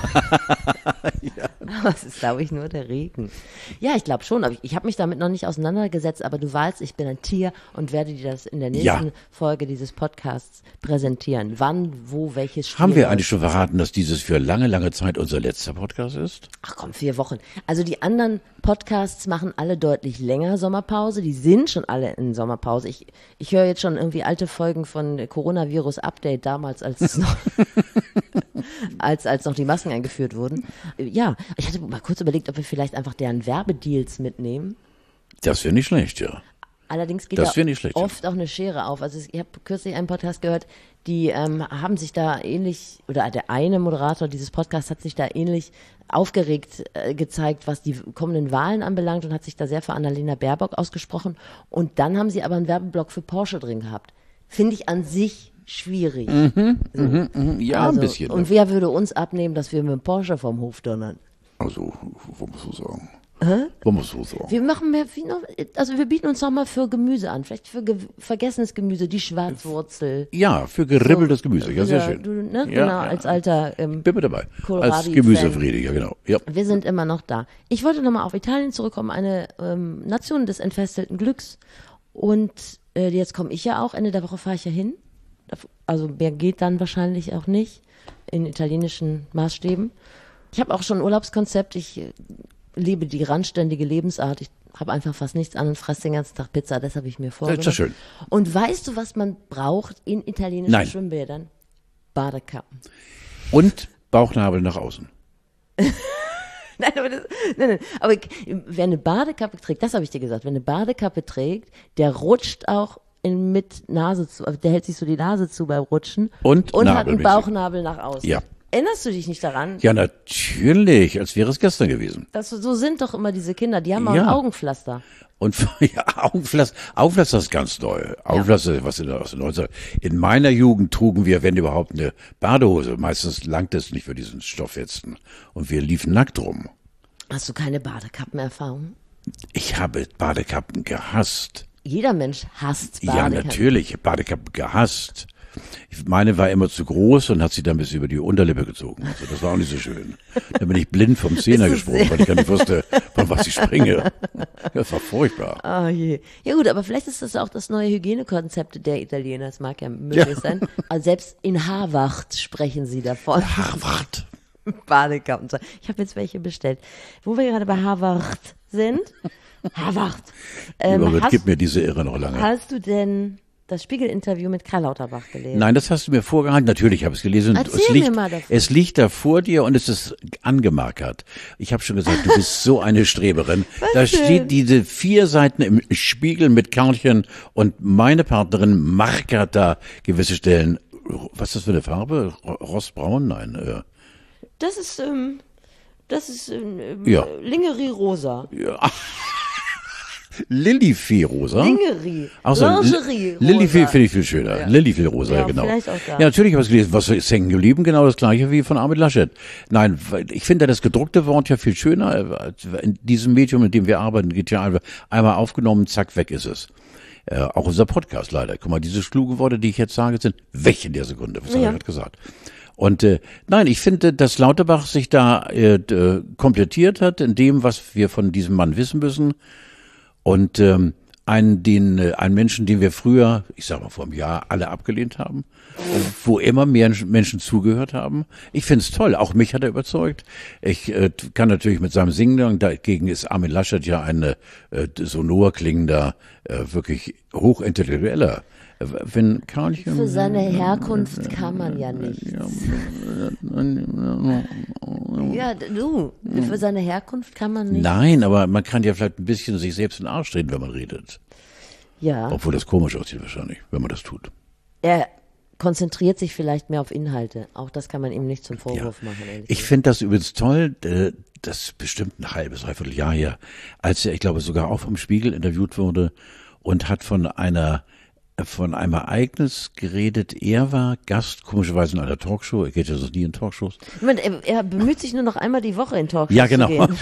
Aber es ist, glaube ich, nur der Regen. Ja, ich glaube schon. Aber ich, ich habe mich damit noch nicht auseinandergesetzt. Aber du weißt, ich bin ein Tier und werde dir das in der nächsten Ja. Folge dieses Podcasts präsentieren. Wann, wo, welches Spiel. Haben wir läuft. eigentlich schon verraten, dass dieses für lange, lange Zeit unser letzter Podcast ist? Ach komm, vier Wochen. Also die anderen Podcasts machen alle deutlich länger Sommerpause. Die sind schon alle in Sommerpause. Ich, ich höre jetzt schon irgendwie alte Folgen von Coronavirus Update damals, als es noch, als, als noch die Masken eingeführt wurden. Ja, ich hatte mal kurz überlegt, ob wir vielleicht einfach deren Werbedeals mitnehmen. Das wäre nicht schlecht, ja. Allerdings geht Das da wär nicht schlecht, ja. oft auch eine Schere auf. Also ich habe kürzlich einen Podcast gehört, die ähm, haben sich da ähnlich, oder der eine Moderator dieses Podcasts hat sich da ähnlich aufgeregt äh, gezeigt, was die kommenden Wahlen anbelangt und hat sich da sehr für Annalena Baerbock ausgesprochen. Und dann haben sie aber einen Werbeblock für Porsche drin gehabt. Finde ich an sich schwierig. Ja, Also, ein bisschen. Und wer würde uns abnehmen, dass wir mit dem Porsche vom Hof donnern? Also, wo musst du sagen? Hä? Wo musst du sagen? Wir machen mehr, wie noch, also wir bieten uns nochmal für Gemüse an, vielleicht für ge vergessenes Gemüse, die Schwarzwurzel. Ja, für geribbeltes Gemüse, ja, sehr Ja, schön. Du, ne? Ja, genau, ja. als alter ähm, Bin mit dabei. Kohlrabi Als Gemüsefriede, ja, genau. Ja. Wir sind immer noch da. Ich wollte nochmal auf Italien zurückkommen, eine ähm, Nation des entfesselten Glücks. Und äh, jetzt komme ich ja auch, Ende der Woche fahre ich ja hin. Also mehr geht dann wahrscheinlich auch nicht in italienischen Maßstäben. Ich habe auch schon ein Urlaubskonzept. Ich äh, lebe die randständige Lebensart. Ich habe einfach fast nichts an und fresse den ganzen Tag Pizza. Das habe ich mir vorgenommen. Das ist ja schön. Und weißt du, was man braucht in italienischen Nein. Schwimmbädern? Badekappen. Und Bauchnabel nach außen. Nein, aber, das, nein, nein, aber wer eine Badekappe trägt, das habe ich dir gesagt, wer eine Badekappe trägt, der rutscht auch in, mit Nase zu, der hält sich so die Nase zu beim Rutschen Und und hat einen nabelmäßig. Bauchnabel nach außen. Ja. Erinnerst du dich nicht daran? Ja, natürlich, als wäre es gestern gewesen. Das, so sind doch immer diese Kinder, die haben auch Ja. ein Augenpflaster. Und ja, Augenpflaster, Augenpflaster ist ganz neu. Augenpflaster, was in der, aus den neunziger In meiner Jugend trugen wir, wenn überhaupt, eine Badehose. Meistens langt es nicht für diesen Stoffwesten. Und wir liefen nackt rum. Hast du keine Badekappenerfahrung? Ich habe Badekappen gehasst. Jeder Mensch hasst Ja, Badekappen. natürlich, Badekappen gehasst. Ich- Meine war immer zu groß und hat sie dann bis über die Unterlippe gezogen. Also das war auch nicht so schön. Dann bin ich blind vom Zehner Ist das gesprungen, weil ich gar nicht wusste, von was ich springe. Das war furchtbar. Ah je. Ja gut, aber vielleicht ist das auch das neue Hygienekonzept der Italiener. Das mag ja möglich Ja. sein. Also selbst in Harvard sprechen sie davon. Harvard. Badekappen. Ich habe jetzt welche bestellt. Wo wir gerade bei Harvard sind. Harvard. Ähm, Lieber Gott, hast, gib mir diese Irre noch lange. hast du denn das Spiegel-Interview mit Karl Lauterbach gelesen? Nein, das hast du mir vorgehalten. Natürlich habe ich es gelesen. Erzähl es mir liegt, mal davon. Es liegt da vor dir und es ist angemarkert. Ich habe schon gesagt, du bist so eine Streberin. Da denn? steht diese vier Seiten im Spiegel mit Kärtchen und meine Partnerin markert da gewisse Stellen. Was ist das für eine Farbe? Ro- Rostbraun? Nein. Äh, Das ist, ähm, das ist ähm, Ja. Lingerie rosa. Lilifee-rosa. Lingerie. Ach so, Lingerie rosa. Lilifee finde ich viel schöner. Ja. Lilifee-rosa, Ja, genau. vielleicht auch da. Ja, natürlich habe ich es gelesen. Was ist hängen geblieben? Genau das gleiche wie von Armin Laschet. Nein, weil ich finde das gedruckte Wort ja viel schöner. In diesem Medium, in dem wir arbeiten, geht ja einfach einmal aufgenommen, zack, weg ist es. Äh, auch unser Podcast leider. Guck mal, diese kluge Worte, die ich jetzt sage, sind weg in der Sekunde. Was habe Ja. ich gerade gesagt? Und äh, nein, ich finde, dass Lauterbach sich da äh, d- komplettiert hat in dem, was wir von diesem Mann wissen müssen. Und ähm, einen, den, äh, einen Menschen, den wir früher, ich sag mal vor einem Jahr, alle abgelehnt haben, äh, wo immer mehr Menschen zugehört haben. Ich find's toll, auch mich hat er überzeugt. Ich äh, kann natürlich mit seinem Singen, dagegen ist Armin Laschet ja ein äh, sonor klingender, äh, wirklich hochintellektueller. Äh, Wenn Karlchen... Für seine Herkunft kann man ja nichts. Ja, du, für seine Herkunft kann man nicht. Nein, aber man kann ja vielleicht ein bisschen sich selbst in den Arsch treten, wenn man redet. Ja, Obwohl das komisch aussieht wahrscheinlich, wenn man das tut. er konzentriert sich vielleicht mehr auf Inhalte. Auch das kann man ihm nicht zum Vorwurf machen. ehrlich Ich gesagt. finde das übrigens toll, äh, das ist bestimmt ein halbes, dreiviertel Jahr her, als er, ich glaube, sogar auch vom Spiegel interviewt wurde und hat von einer von einem Ereignis geredet. Er war Gast, komischerweise in einer Talkshow. Er geht ja sonst nie in Talkshows. Moment, er, er bemüht sich nur noch einmal die Woche in Talkshows Ja, genau. zu gehen.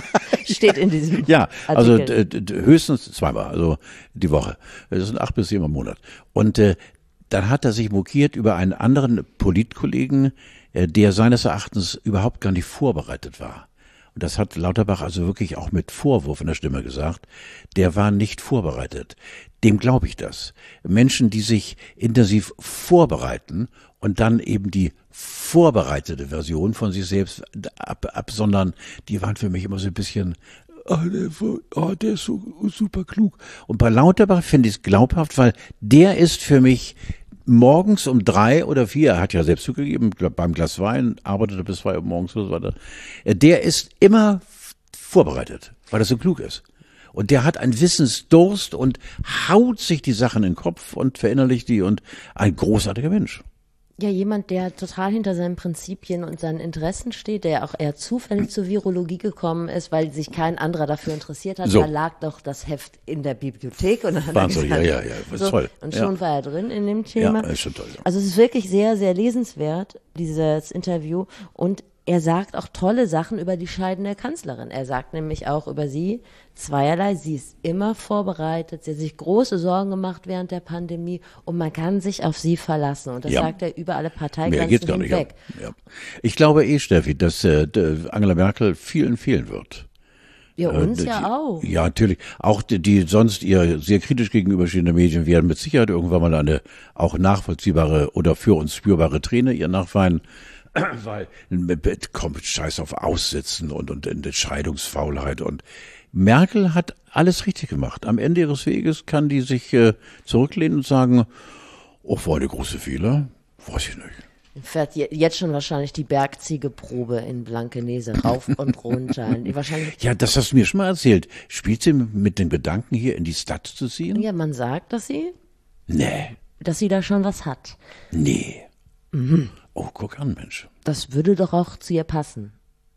Steht in diesem Ja, also Artikel. d- d- höchstens zweimal, also die Woche. Das sind acht bis sieben im Monat. Und äh, dann hat er sich mokiert über einen anderen Politkollegen, äh, der seines Erachtens überhaupt gar nicht vorbereitet war. Und das hat Lauterbach also wirklich auch mit Vorwurf in der Stimme gesagt. Der war nicht vorbereitet. Dem glaube ich das. Menschen, die sich intensiv vorbereiten und dann eben die vorbereitete Version von sich selbst ab, absondern, die waren für mich immer so ein bisschen, oh, der, oh, der ist so super klug. Und bei Lauterbach finde ich es glaubhaft, weil der ist für mich morgens um drei oder vier, er hat ja selbst zugegeben, beim Glas Wein, arbeitet er bis zwei Uhr morgens oder so weiter, der ist immer vorbereitet, weil er so klug ist. Und der hat einen Wissensdurst und haut sich die Sachen in den Kopf und verinnerlicht die und ein großartiger Mensch. Ja, jemand, der total hinter seinen Prinzipien und seinen Interessen steht, der auch eher zufällig zur Virologie gekommen ist, weil sich kein anderer dafür interessiert hat. So. Da lag doch das Heft in der Bibliothek und dann hat er Wahnsinn, gesagt, ja, ja, ja, das ist so, toll. Und Ja. schon war er drin in dem Thema. Ja, ist schon toll. Ja. Also es ist wirklich sehr, sehr lesenswert, dieses Interview. Und er sagt auch tolle Sachen über die scheidende Kanzlerin. Er sagt nämlich auch über sie zweierlei. Sie ist immer vorbereitet. Sie hat sich große Sorgen gemacht während der Pandemie und man kann sich auf sie verlassen. Und das Ja. sagt er über alle Mehr Parteigrenzen geht's gar nicht. Ja. hinweg. Ja. Ich glaube eh, Steffi, dass äh, Angela Merkel vielen fehlen wird. Ja, uns Äh, ja die, auch. Ja, natürlich. Auch die, die sonst ihr sehr kritisch gegenüberstehenden Medien werden mit Sicherheit irgendwann mal eine auch nachvollziehbare oder für uns spürbare Träne ihr nachweinen. Weil kommt Scheiß auf Aussitzen und, und Entscheidungsfaulheit. Und Merkel hat alles richtig gemacht. Am Ende ihres Weges kann die sich äh, zurücklehnen und sagen, oh, war eine große Fehler? Weiß ich nicht. Fährt je- jetzt schon wahrscheinlich die Bergziegeprobe in Blankenese rauf und runter. Die wahrscheinlich, Ja, das hast du mir schon mal erzählt. Spielt sie mit dem Gedanken, hier in die Stadt zu ziehen? ja, man sagt, dass sie, Nee, dass sie da schon was hat. nee. Mhm. Oh, guck an, Mensch. Das würde doch auch zu ihr passen.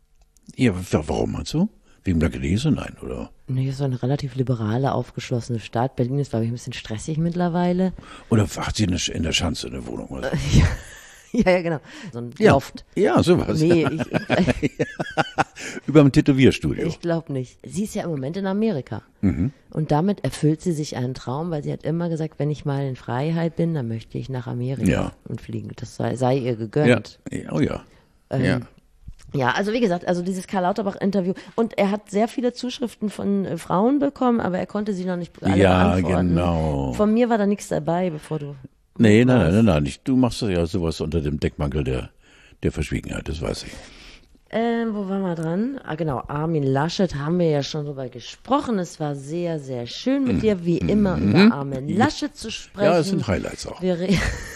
Ja, wa- warum meinst du? Wegen Blankenese? Nein, oder? Nee, ist so eine relativ liberale, aufgeschlossene Stadt. Berlin ist, glaube ich, ein bisschen stressig mittlerweile. Oder hat sie eine, Sch- in der Schanze eine Wohnung? Oder? Ja, ja, genau. So ein Ja, Loft. ja, sowas. Nee, ich, ich, Über dem Tätowierstudio. ich glaube nicht. Sie ist ja im Moment in Amerika. Mhm. Und damit erfüllt sie sich einen Traum, weil sie hat immer gesagt, wenn ich mal in Freiheit bin, dann möchte ich nach Amerika Ja. und fliegen. Das sei, sei ihr Ja. gegönnt. Ja, oh ja. Ähm, ja. Ja, also wie gesagt, also dieses Karl Lauterbach-Interview. Und er hat sehr viele Zuschriften von äh, Frauen bekommen, aber er konnte sie noch nicht alle Ja, beantworten. genau. Von mir war da nichts dabei, bevor du... Nee, nein, nein, nein, nein. Ich, du machst ja sowas unter dem Deckmantel der, der Verschwiegenheit, das weiß ich. Ähm, wo waren wir dran? Ah, genau, Armin Laschet haben wir ja schon drüber gesprochen. Es war sehr, sehr schön mit dir, wie immer, über Armin Laschet zu sprechen. Ja, es sind Highlights auch. Wir re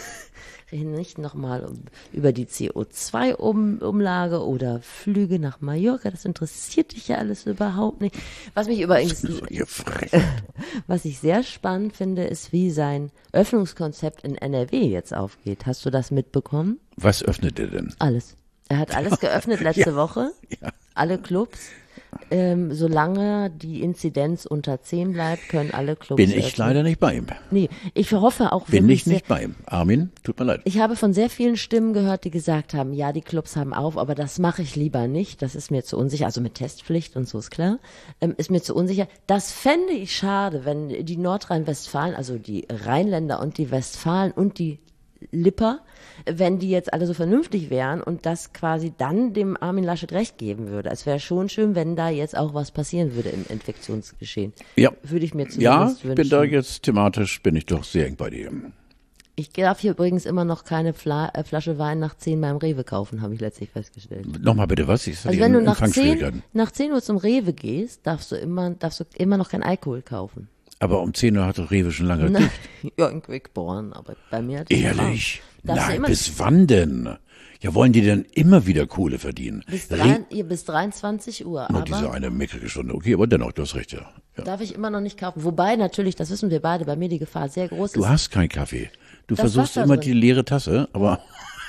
reden nicht nochmal um, über die C O zwei Umlage oder Flüge nach Mallorca. Das interessiert dich ja alles überhaupt nicht. Was mich übrigens, Ihr frech. was ich sehr spannend finde, ist, wie sein Öffnungskonzept in N R W jetzt aufgeht. Hast du das mitbekommen? Was öffnet ihr denn? Alles. Er hat alles geöffnet letzte Ja. Woche. Ja. Alle Clubs. Ähm, solange die Inzidenz unter zehn bleibt, können alle Clubs Bin ich öffnen. leider nicht bei ihm. Nee, ich hoffe auch Bin wirklich ich nicht bei ihm. Armin, tut mir leid. Ich habe von sehr vielen Stimmen gehört, die gesagt haben, ja, die Clubs haben auf, aber das mache ich lieber nicht. Das ist mir zu unsicher. Also mit Testpflicht und so ist klar. Ähm, ist mir zu unsicher. Das fände ich schade, wenn die Nordrhein-Westfalen, also die Rheinländer und die Westfalen und die Lipper, wenn die jetzt alle so vernünftig wären und das quasi dann dem Armin Laschet recht geben würde. Es wäre schon schön, wenn da jetzt auch was passieren würde im Infektionsgeschehen. Ja. Würde ich mir zumindest Ja, wünschen. ich bin da jetzt thematisch, bin ich doch sehr eng bei dir. Ich darf hier übrigens immer noch keine Fla äh, Flasche Wein nach zehn beim Rewe kaufen, habe ich letztlich festgestellt. Nochmal bitte, was? Ich Also wenn du nach zehn, Empfangsschwierigkeiten. nach zehn Uhr zum Rewe gehst, darfst du immer, darfst du immer noch kein Alkohol kaufen. Aber um zehn Uhr hat doch Rewe schon lange Na, dicht. ja, in Quickborn, aber bei mir hat es Ehrlich? Darfst du Nein, immer- bis wann denn? Ja, wollen die denn immer wieder Kohle verdienen? bis, Re- drei, ihr bis dreiundzwanzig Uhr, Nur aber diese eine mickrige Stunde. Okay, aber dennoch, du hast recht, ja. ja. darf ich immer noch nicht kaufen. Wobei natürlich, das wissen wir beide, bei mir die Gefahr sehr groß Du ist. hast keinen Kaffee. Du Das versuchst Wasser immer drin. die leere Tasse, aber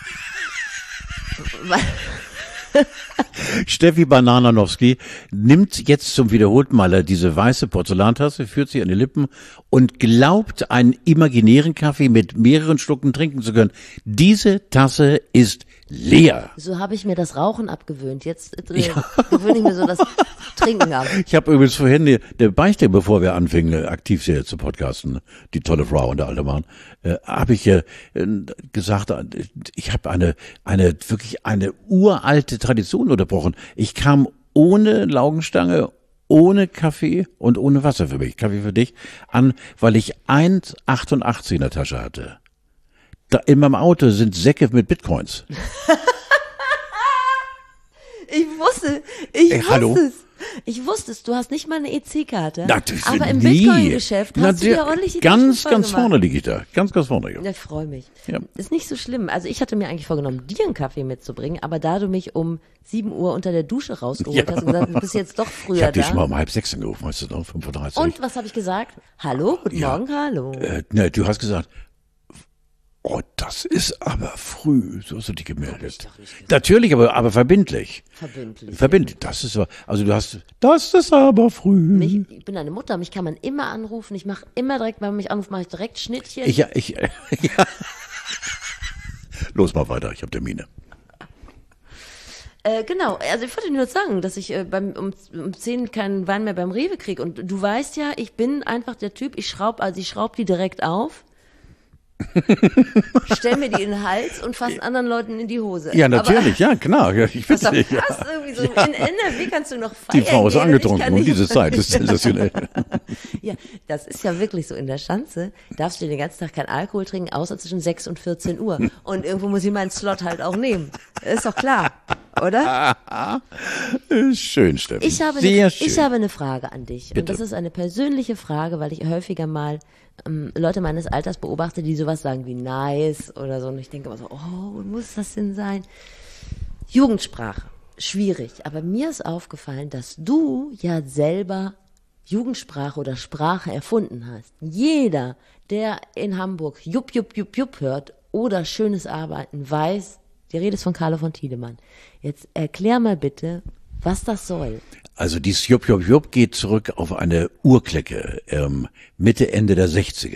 Steffi Banananowski nimmt jetzt zum wiederholten Mal diese weiße Porzellantasse, führt sie an die Lippen und glaubt, einen imaginären Kaffee mit mehreren Schlucken trinken zu können. Diese Tasse ist leer. So habe ich mir das Rauchen abgewöhnt. Jetzt äh, gewöhne ich mir so das Trinken ab. Ich habe übrigens vorhin eine, eine Beichte, bevor wir anfingen, äh, aktiv hier zu podcasten, die tolle Frau und der alte Mann, äh, habe ich äh, gesagt, äh, ich habe eine, eine wirklich eine uralte Tradition unterbrochen. Ich kam ohne Laugenstange, ohne Kaffee und ohne Wasser für mich, Kaffee für dich, an, weil ich eins Komma achtundachtzig in der Tasche hatte. Da in meinem Auto sind Säcke mit Bitcoins. Ich wusste, ich Ey, wusste hallo? es. Ich wusste es, du hast nicht mal eine E C-Karte. Natürlich Aber im nie. Bitcoin-Geschäft hast Na, du dir ordentlich die Ganz, Taschen voll ganz gemacht. vorne liege ich da. Ganz, ganz vorne. Ja. Ja, ich freue mich. Ja. Ist nicht so schlimm. Also ich hatte mir eigentlich vorgenommen, dir einen Kaffee mitzubringen, aber da du mich um sieben Uhr unter der Dusche rausgeholt Ja. hast und gesagt, du bist jetzt doch früher Ich habe dich da. schon mal um halb sechs angerufen, weißt du noch, fünf Uhr dreißig. Und was habe ich gesagt? Hallo, guten Ja. Morgen, hallo. Äh, ne, du hast gesagt, oh, das ist aber früh. So hast du dich gemeldet. Natürlich, aber, aber verbindlich. Verbindlich. Verbindlich. Das ist aber, also du hast, das ist aber früh. Mich, ich bin deine Mutter, mich kann man immer anrufen. Ich mache immer direkt, wenn man mich anruft, mache ich direkt Schnittchen. Ich, ja, ich, ja. Los, mal weiter, ich habe Termine. Äh, genau, also ich wollte nur sagen, dass ich äh, beim, um, um zehn keinen Wein mehr beim Rewe kriege. Und du weißt ja, ich bin einfach der Typ, ich schraub, also ich schraub die direkt auf, stell mir die in den Hals und fasse anderen Leuten in die Hose. Ja, natürlich, ja, klar. Ja, ich Aber, das bitte ist dich, doch ja. krass, irgendwie so. In N R W kannst du noch feiern Die Frau ist gehen und ich angetrunken kann um nicht. diese Zeit. Das ist sensationell. Ja, das ist ja wirklich so. In der Schanze darfst du den ganzen Tag kein Alkohol trinken, außer zwischen sechs und vierzehn Uhr. Und irgendwo muss ich meinen Slot halt auch nehmen. Ist doch klar, oder? Schön, Steffen. Ich habe, Sehr eine, schön. ich habe eine Frage an dich. Bitte. Und das ist eine persönliche Frage, weil ich häufiger mal ähm, Leute meines Alters beobachte, die sowas sagen wie nice oder so. Und ich denke immer so, oh, muss das denn sein? Jugendsprache, schwierig. Aber mir ist aufgefallen, dass du ja selber Jugendsprache oder Sprache erfunden hast. Jeder, der in Hamburg Jupp, Jupp, Jupp, Jupp hört oder schönes Arbeiten, weiß, die Rede ist von Carlo von Tiedemann. Jetzt erklär mal bitte, was das soll. Also dieses Jupp, Jupp, Jupp geht zurück auf eine Urklecke, ähm, Mitte, Ende der sechziger.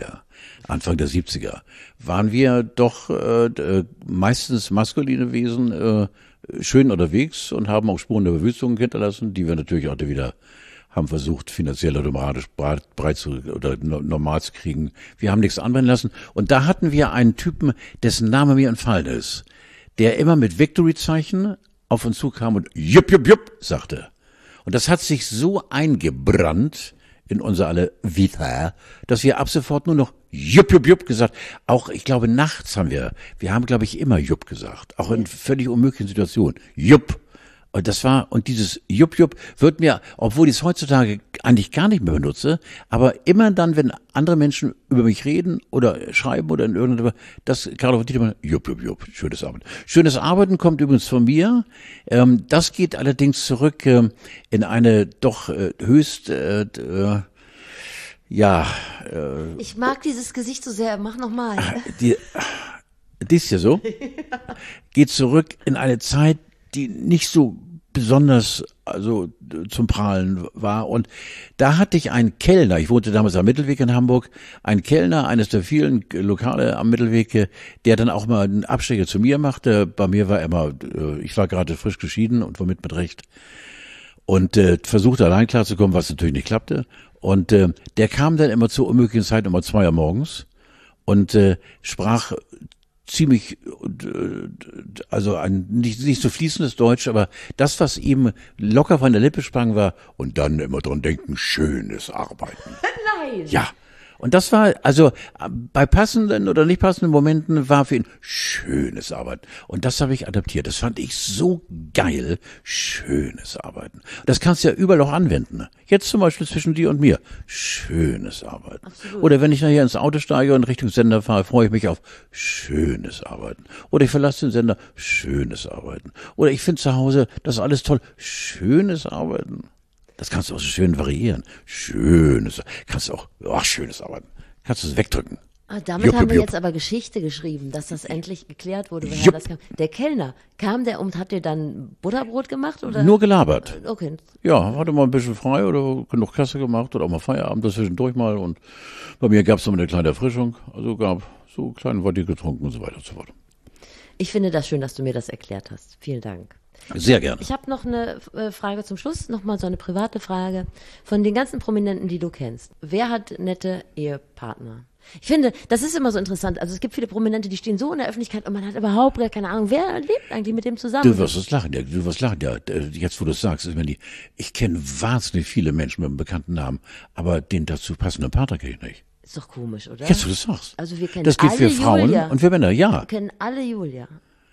Anfang der siebziger, waren wir doch äh, meistens maskuline Wesen äh, schön unterwegs und haben auch Spuren der Verwüstung hinterlassen, die wir natürlich auch wieder haben versucht, finanziell oder moralisch breit, breit zu oder normal zu kriegen. Wir haben nichts anwenden lassen. Und da hatten wir einen Typen, dessen Name mir entfallen ist, der immer mit Victory-Zeichen auf uns zukam und jupp, jupp, jupp sagte. Und das hat sich so eingebrannt in unser alle Vita, dass wir ab sofort nur noch jupp, jupp, jupp gesagt. Auch, ich glaube, nachts haben wir, wir haben, glaube ich, immer jupp gesagt. Auch in völlig unmöglichen Situationen. Jupp. Und das war, und dieses Jupp, Jupp wird mir, obwohl ich es heutzutage eigentlich gar nicht mehr benutze, aber immer dann, wenn andere Menschen über mich reden oder schreiben oder in irgendeiner, das, Carlo Dietermann, Jupp, Jupp, Jupp, schönes Arbeiten. Schönes Arbeiten kommt übrigens von mir. Ähm, das geht allerdings zurück äh, in eine doch äh, höchst, äh, äh, ja. Äh, ich mag dieses Gesicht so sehr, mach nochmal. Die, die ist ja so. Geht zurück in eine Zeit, die nicht so besonders also zum Prahlen war. Und da hatte ich einen Kellner, ich wohnte damals am Mittelweg in Hamburg, einen Kellner, eines der vielen Lokale am Mittelweg, der dann auch mal einen Abstecher zu mir machte. Bei mir war er immer, ich war gerade frisch geschieden und womit mit Recht. Und äh, versuchte allein klarzukommen, was natürlich nicht klappte. Und äh, der kam dann immer zur unmöglichen Zeit um zwei Uhr morgens und äh, sprach ziemlich, also ein nicht, nicht so fließendes Deutsch, aber das, was ihm locker von der Lippe sprang, war, und dann immer dran denken, schönes Arbeiten. Nein! Ja. Und das war, also bei passenden oder nicht passenden Momenten war für ihn schönes Arbeiten. Und das habe ich adaptiert. Das fand ich so geil. Schönes Arbeiten. Das kannst du ja überall auch anwenden. Jetzt zum Beispiel zwischen dir und mir. Schönes Arbeiten. Absolut. Oder wenn ich nachher ins Auto steige und Richtung Sender fahre, freue ich mich auf schönes Arbeiten. Oder ich verlasse den Sender. Schönes Arbeiten. Oder ich finde zu Hause, das ist alles toll. Schönes Arbeiten. Das kannst du auch so schön variieren. Schönes, kannst du auch, ach, schönes Arbeiten. Kannst du es wegdrücken. Ah, damit jupp, haben jupp, wir jupp. jetzt aber Geschichte geschrieben, dass das endlich geklärt wurde, woher das kam. Der Kellner, kam der und hat dir dann Butterbrot gemacht? Oder? Nur gelabert. Okay. Ja, hatte mal ein bisschen frei oder genug Kasse gemacht oder auch mal Feierabend dazwischendurch mal. Und bei mir gab es noch mal eine kleine Erfrischung. Also gab so kleinen Woddy getrunken und so weiter und so fort. Ich finde das schön, dass du mir das erklärt hast. Vielen Dank. Sehr gerne. Ich habe noch eine äh, Frage zum Schluss, nochmal so eine private Frage. Von den ganzen Prominenten, die du kennst, wer hat nette Ehepartner? Ich finde, das ist immer so interessant. Also es gibt viele Prominente, die stehen so in der Öffentlichkeit und man hat überhaupt gar keine Ahnung, wer lebt eigentlich mit dem zusammen. Du wirst es lachen, ja, du wirst lachen, ja. Jetzt, wo du es sagst, ich, meine, ich kenne wahnsinnig viele Menschen mit einem bekannten Namen, aber den dazu passenden Partner kenne ich nicht. Ist doch komisch, oder? Jetzt, wo du es sagst. Also wir kennen das gilt alle für Frauen Julia. und für Männer, ja. Wir kennen alle Julia.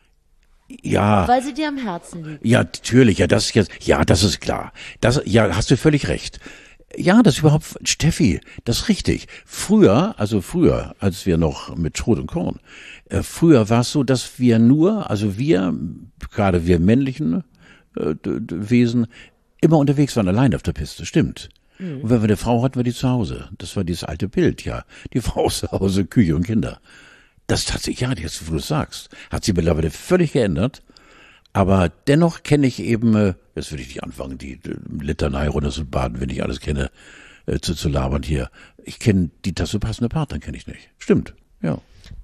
Ja. Weil sie dir am Herzen liegt. Ja, natürlich, ja, das ist jetzt, ja, das ist klar. Das, ja, hast du völlig recht. Ja, das überhaupt, Steffi, das ist richtig. Früher, also früher, als wir noch mit Schrot und Korn, äh, früher war es so, dass wir nur, also wir, gerade wir männlichen äh, Wesen, immer unterwegs waren, allein auf der Piste, stimmt. Mhm. Und wenn wir eine Frau hatten, war die zu Hause. Das war dieses alte Bild, ja. Die Frau zu Hause, Küche und Kinder. Das hat sich, ja, jetzt, wo du es sagst, hat sich mittlerweile völlig geändert. Aber dennoch kenne ich eben, jetzt will ich nicht anfangen, die Litanei runter zu baden, wenn ich alles kenne, äh, zu, zu labern hier. Ich kenne die dazu passende Partner, kenne ich nicht. Stimmt, ja.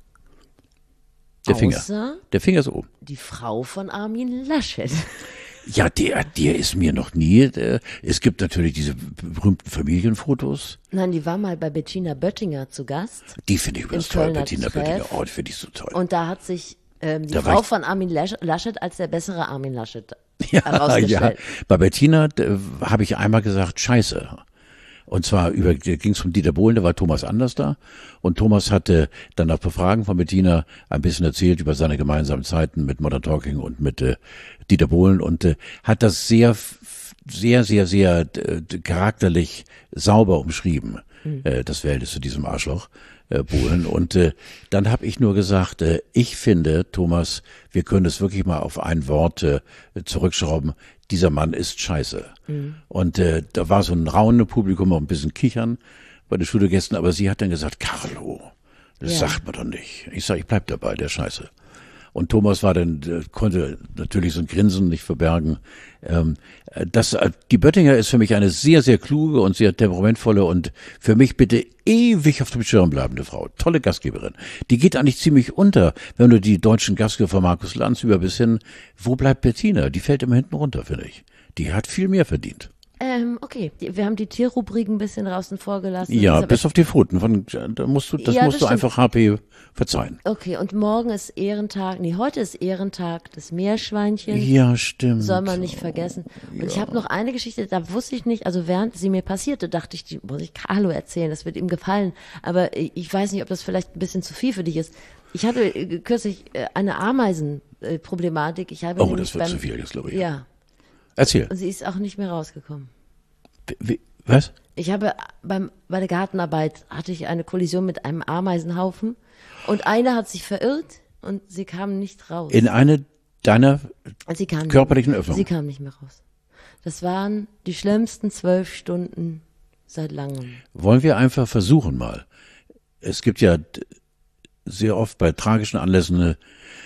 Der Finger. Außer Der Finger ist oben. Die Frau von Armin Laschet. Ja, der, der ist mir noch nie, der, es gibt natürlich diese berühmten Familienfotos. Nein, die war mal bei Bettina Böttinger zu Gast. Die finde ich übrigens toll, Bettina Böttinger. Oh, die finde ich so toll. Und da hat sich ähm, die da Frau von Armin Laschet als der bessere Armin Laschet ja, herausgestellt. Ja, bei Bettina habe ich einmal gesagt, scheiße. Und zwar über, da ging es um Dieter Bohlen, da war Thomas Anders da. Und Thomas hatte dann auf Befragen von Bettina ein bisschen erzählt über seine gemeinsamen Zeiten mit Modern Talking und mit äh, Dieter Bohlen und äh, hat das sehr, sehr, sehr, sehr äh, charakterlich sauber umschrieben, mhm. äh, das Verhältnis zu diesem Arschloch. Äh, Bohlen. Und äh, dann habe ich nur gesagt, äh, ich finde, Thomas, wir können es wirklich mal auf ein Wort äh, zurückschrauben. Dieser Mann ist scheiße. Mhm. Und äh, da war so ein raunes Publikum, auch ein bisschen kichern bei den Studiogästen, aber sie hat dann gesagt, Carlo, das ja. sagt man doch nicht. Ich sage, ich bleib dabei, der Scheiße. Und Thomas war dann, äh, konnte natürlich so ein Grinsen nicht verbergen. Ähm, das, äh, die Böttinger ist für mich eine sehr, sehr kluge und sehr temperamentvolle und für mich bitte ewig auf dem Schirm bleibende Frau. Tolle Gastgeberin. Die geht eigentlich ziemlich unter, wenn du die deutschen Gastgeber von Markus Lanz über bis hin, wo bleibt Bettina? Die fällt immer hinten runter, finde ich. Die hat viel mehr verdient. Ähm, okay, wir haben die Tierrubrik ein bisschen draußen vorgelassen. Ja, bis auf die Pfoten. Von, da musst du, das Ja, musst das du einfach H P verzeihen. Okay, und morgen ist Ehrentag, nee, heute ist Ehrentag des Meerschweinchens. Ja, stimmt. Soll man nicht vergessen. Und ja. ich habe noch eine Geschichte, da wusste ich nicht, also während sie mir passierte, dachte ich, die muss ich Carlo erzählen, das wird ihm gefallen. Aber ich weiß nicht, ob das vielleicht ein bisschen zu viel für dich ist. Ich hatte kürzlich eine Ameisenproblematik. Ich habe oh, das wird beim, zu viel jetzt, glaube ich. Ja. Erzähl. Und sie ist auch nicht mehr rausgekommen. Wie, was? Ich habe beim, bei der Gartenarbeit hatte ich eine Kollision mit einem Ameisenhaufen und eine hat sich verirrt und sie kam nicht raus. In eine deiner sie kam körperlichen nicht, Öffnungen? Sie kam nicht mehr raus. Das waren die schlimmsten zwölf Stunden seit langem. Wollen wir einfach versuchen mal. Es gibt ja sehr oft bei tragischen Anlässen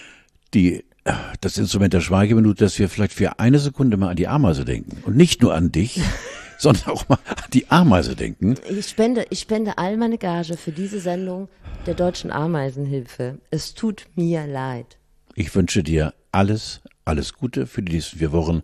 die das Instrument der Schweigeminute, dass wir vielleicht für eine Sekunde mal an die Ameise denken. Und nicht nur an dich, sondern auch mal an die Ameise denken. Ich spende, ich spende all meine Gage für diese Sendung der Deutschen Ameisenhilfe. Es tut mir leid. Ich wünsche dir alles, alles Gute für die nächsten vier Wochen.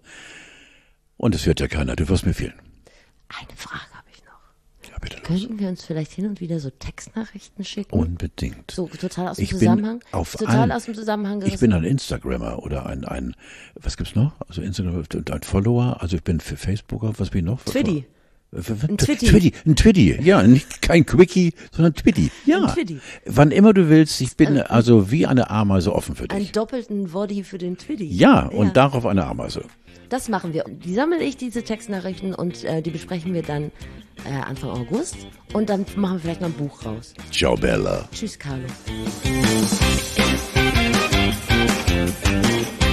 Und es hört ja keiner, du wirst mir fehlen. Eine Frage habe ich noch. Ja, bitte los. Könnten wir uns vielleicht hin und wieder so Textnachrichten schicken? Unbedingt. So total aus dem ich Zusammenhang? Bin auf total allen, aus dem Zusammenhang gerissen. Ich bin ein Instagrammer oder ein, ein was gibt's noch? Also Instagram und ein Follower. Also ich bin für Facebooker, was bin ich noch? Twitty. Ein Twitty. Twitty. Ein Twitty. Ja, nicht kein Quickie, sondern Twitty. Ja. Ein Twitty. Wann immer du willst, ich bin ein, also wie eine Ameise offen für dich. Einen doppelten Body für den Twitty. Ja, und ja. darauf eine Ameise. Das machen wir. Die sammle ich, diese Textnachrichten, und äh, die besprechen wir dann äh, Anfang August. Und dann machen wir vielleicht noch ein Buch raus. Ciao, Bella. Tschüss, Carlo.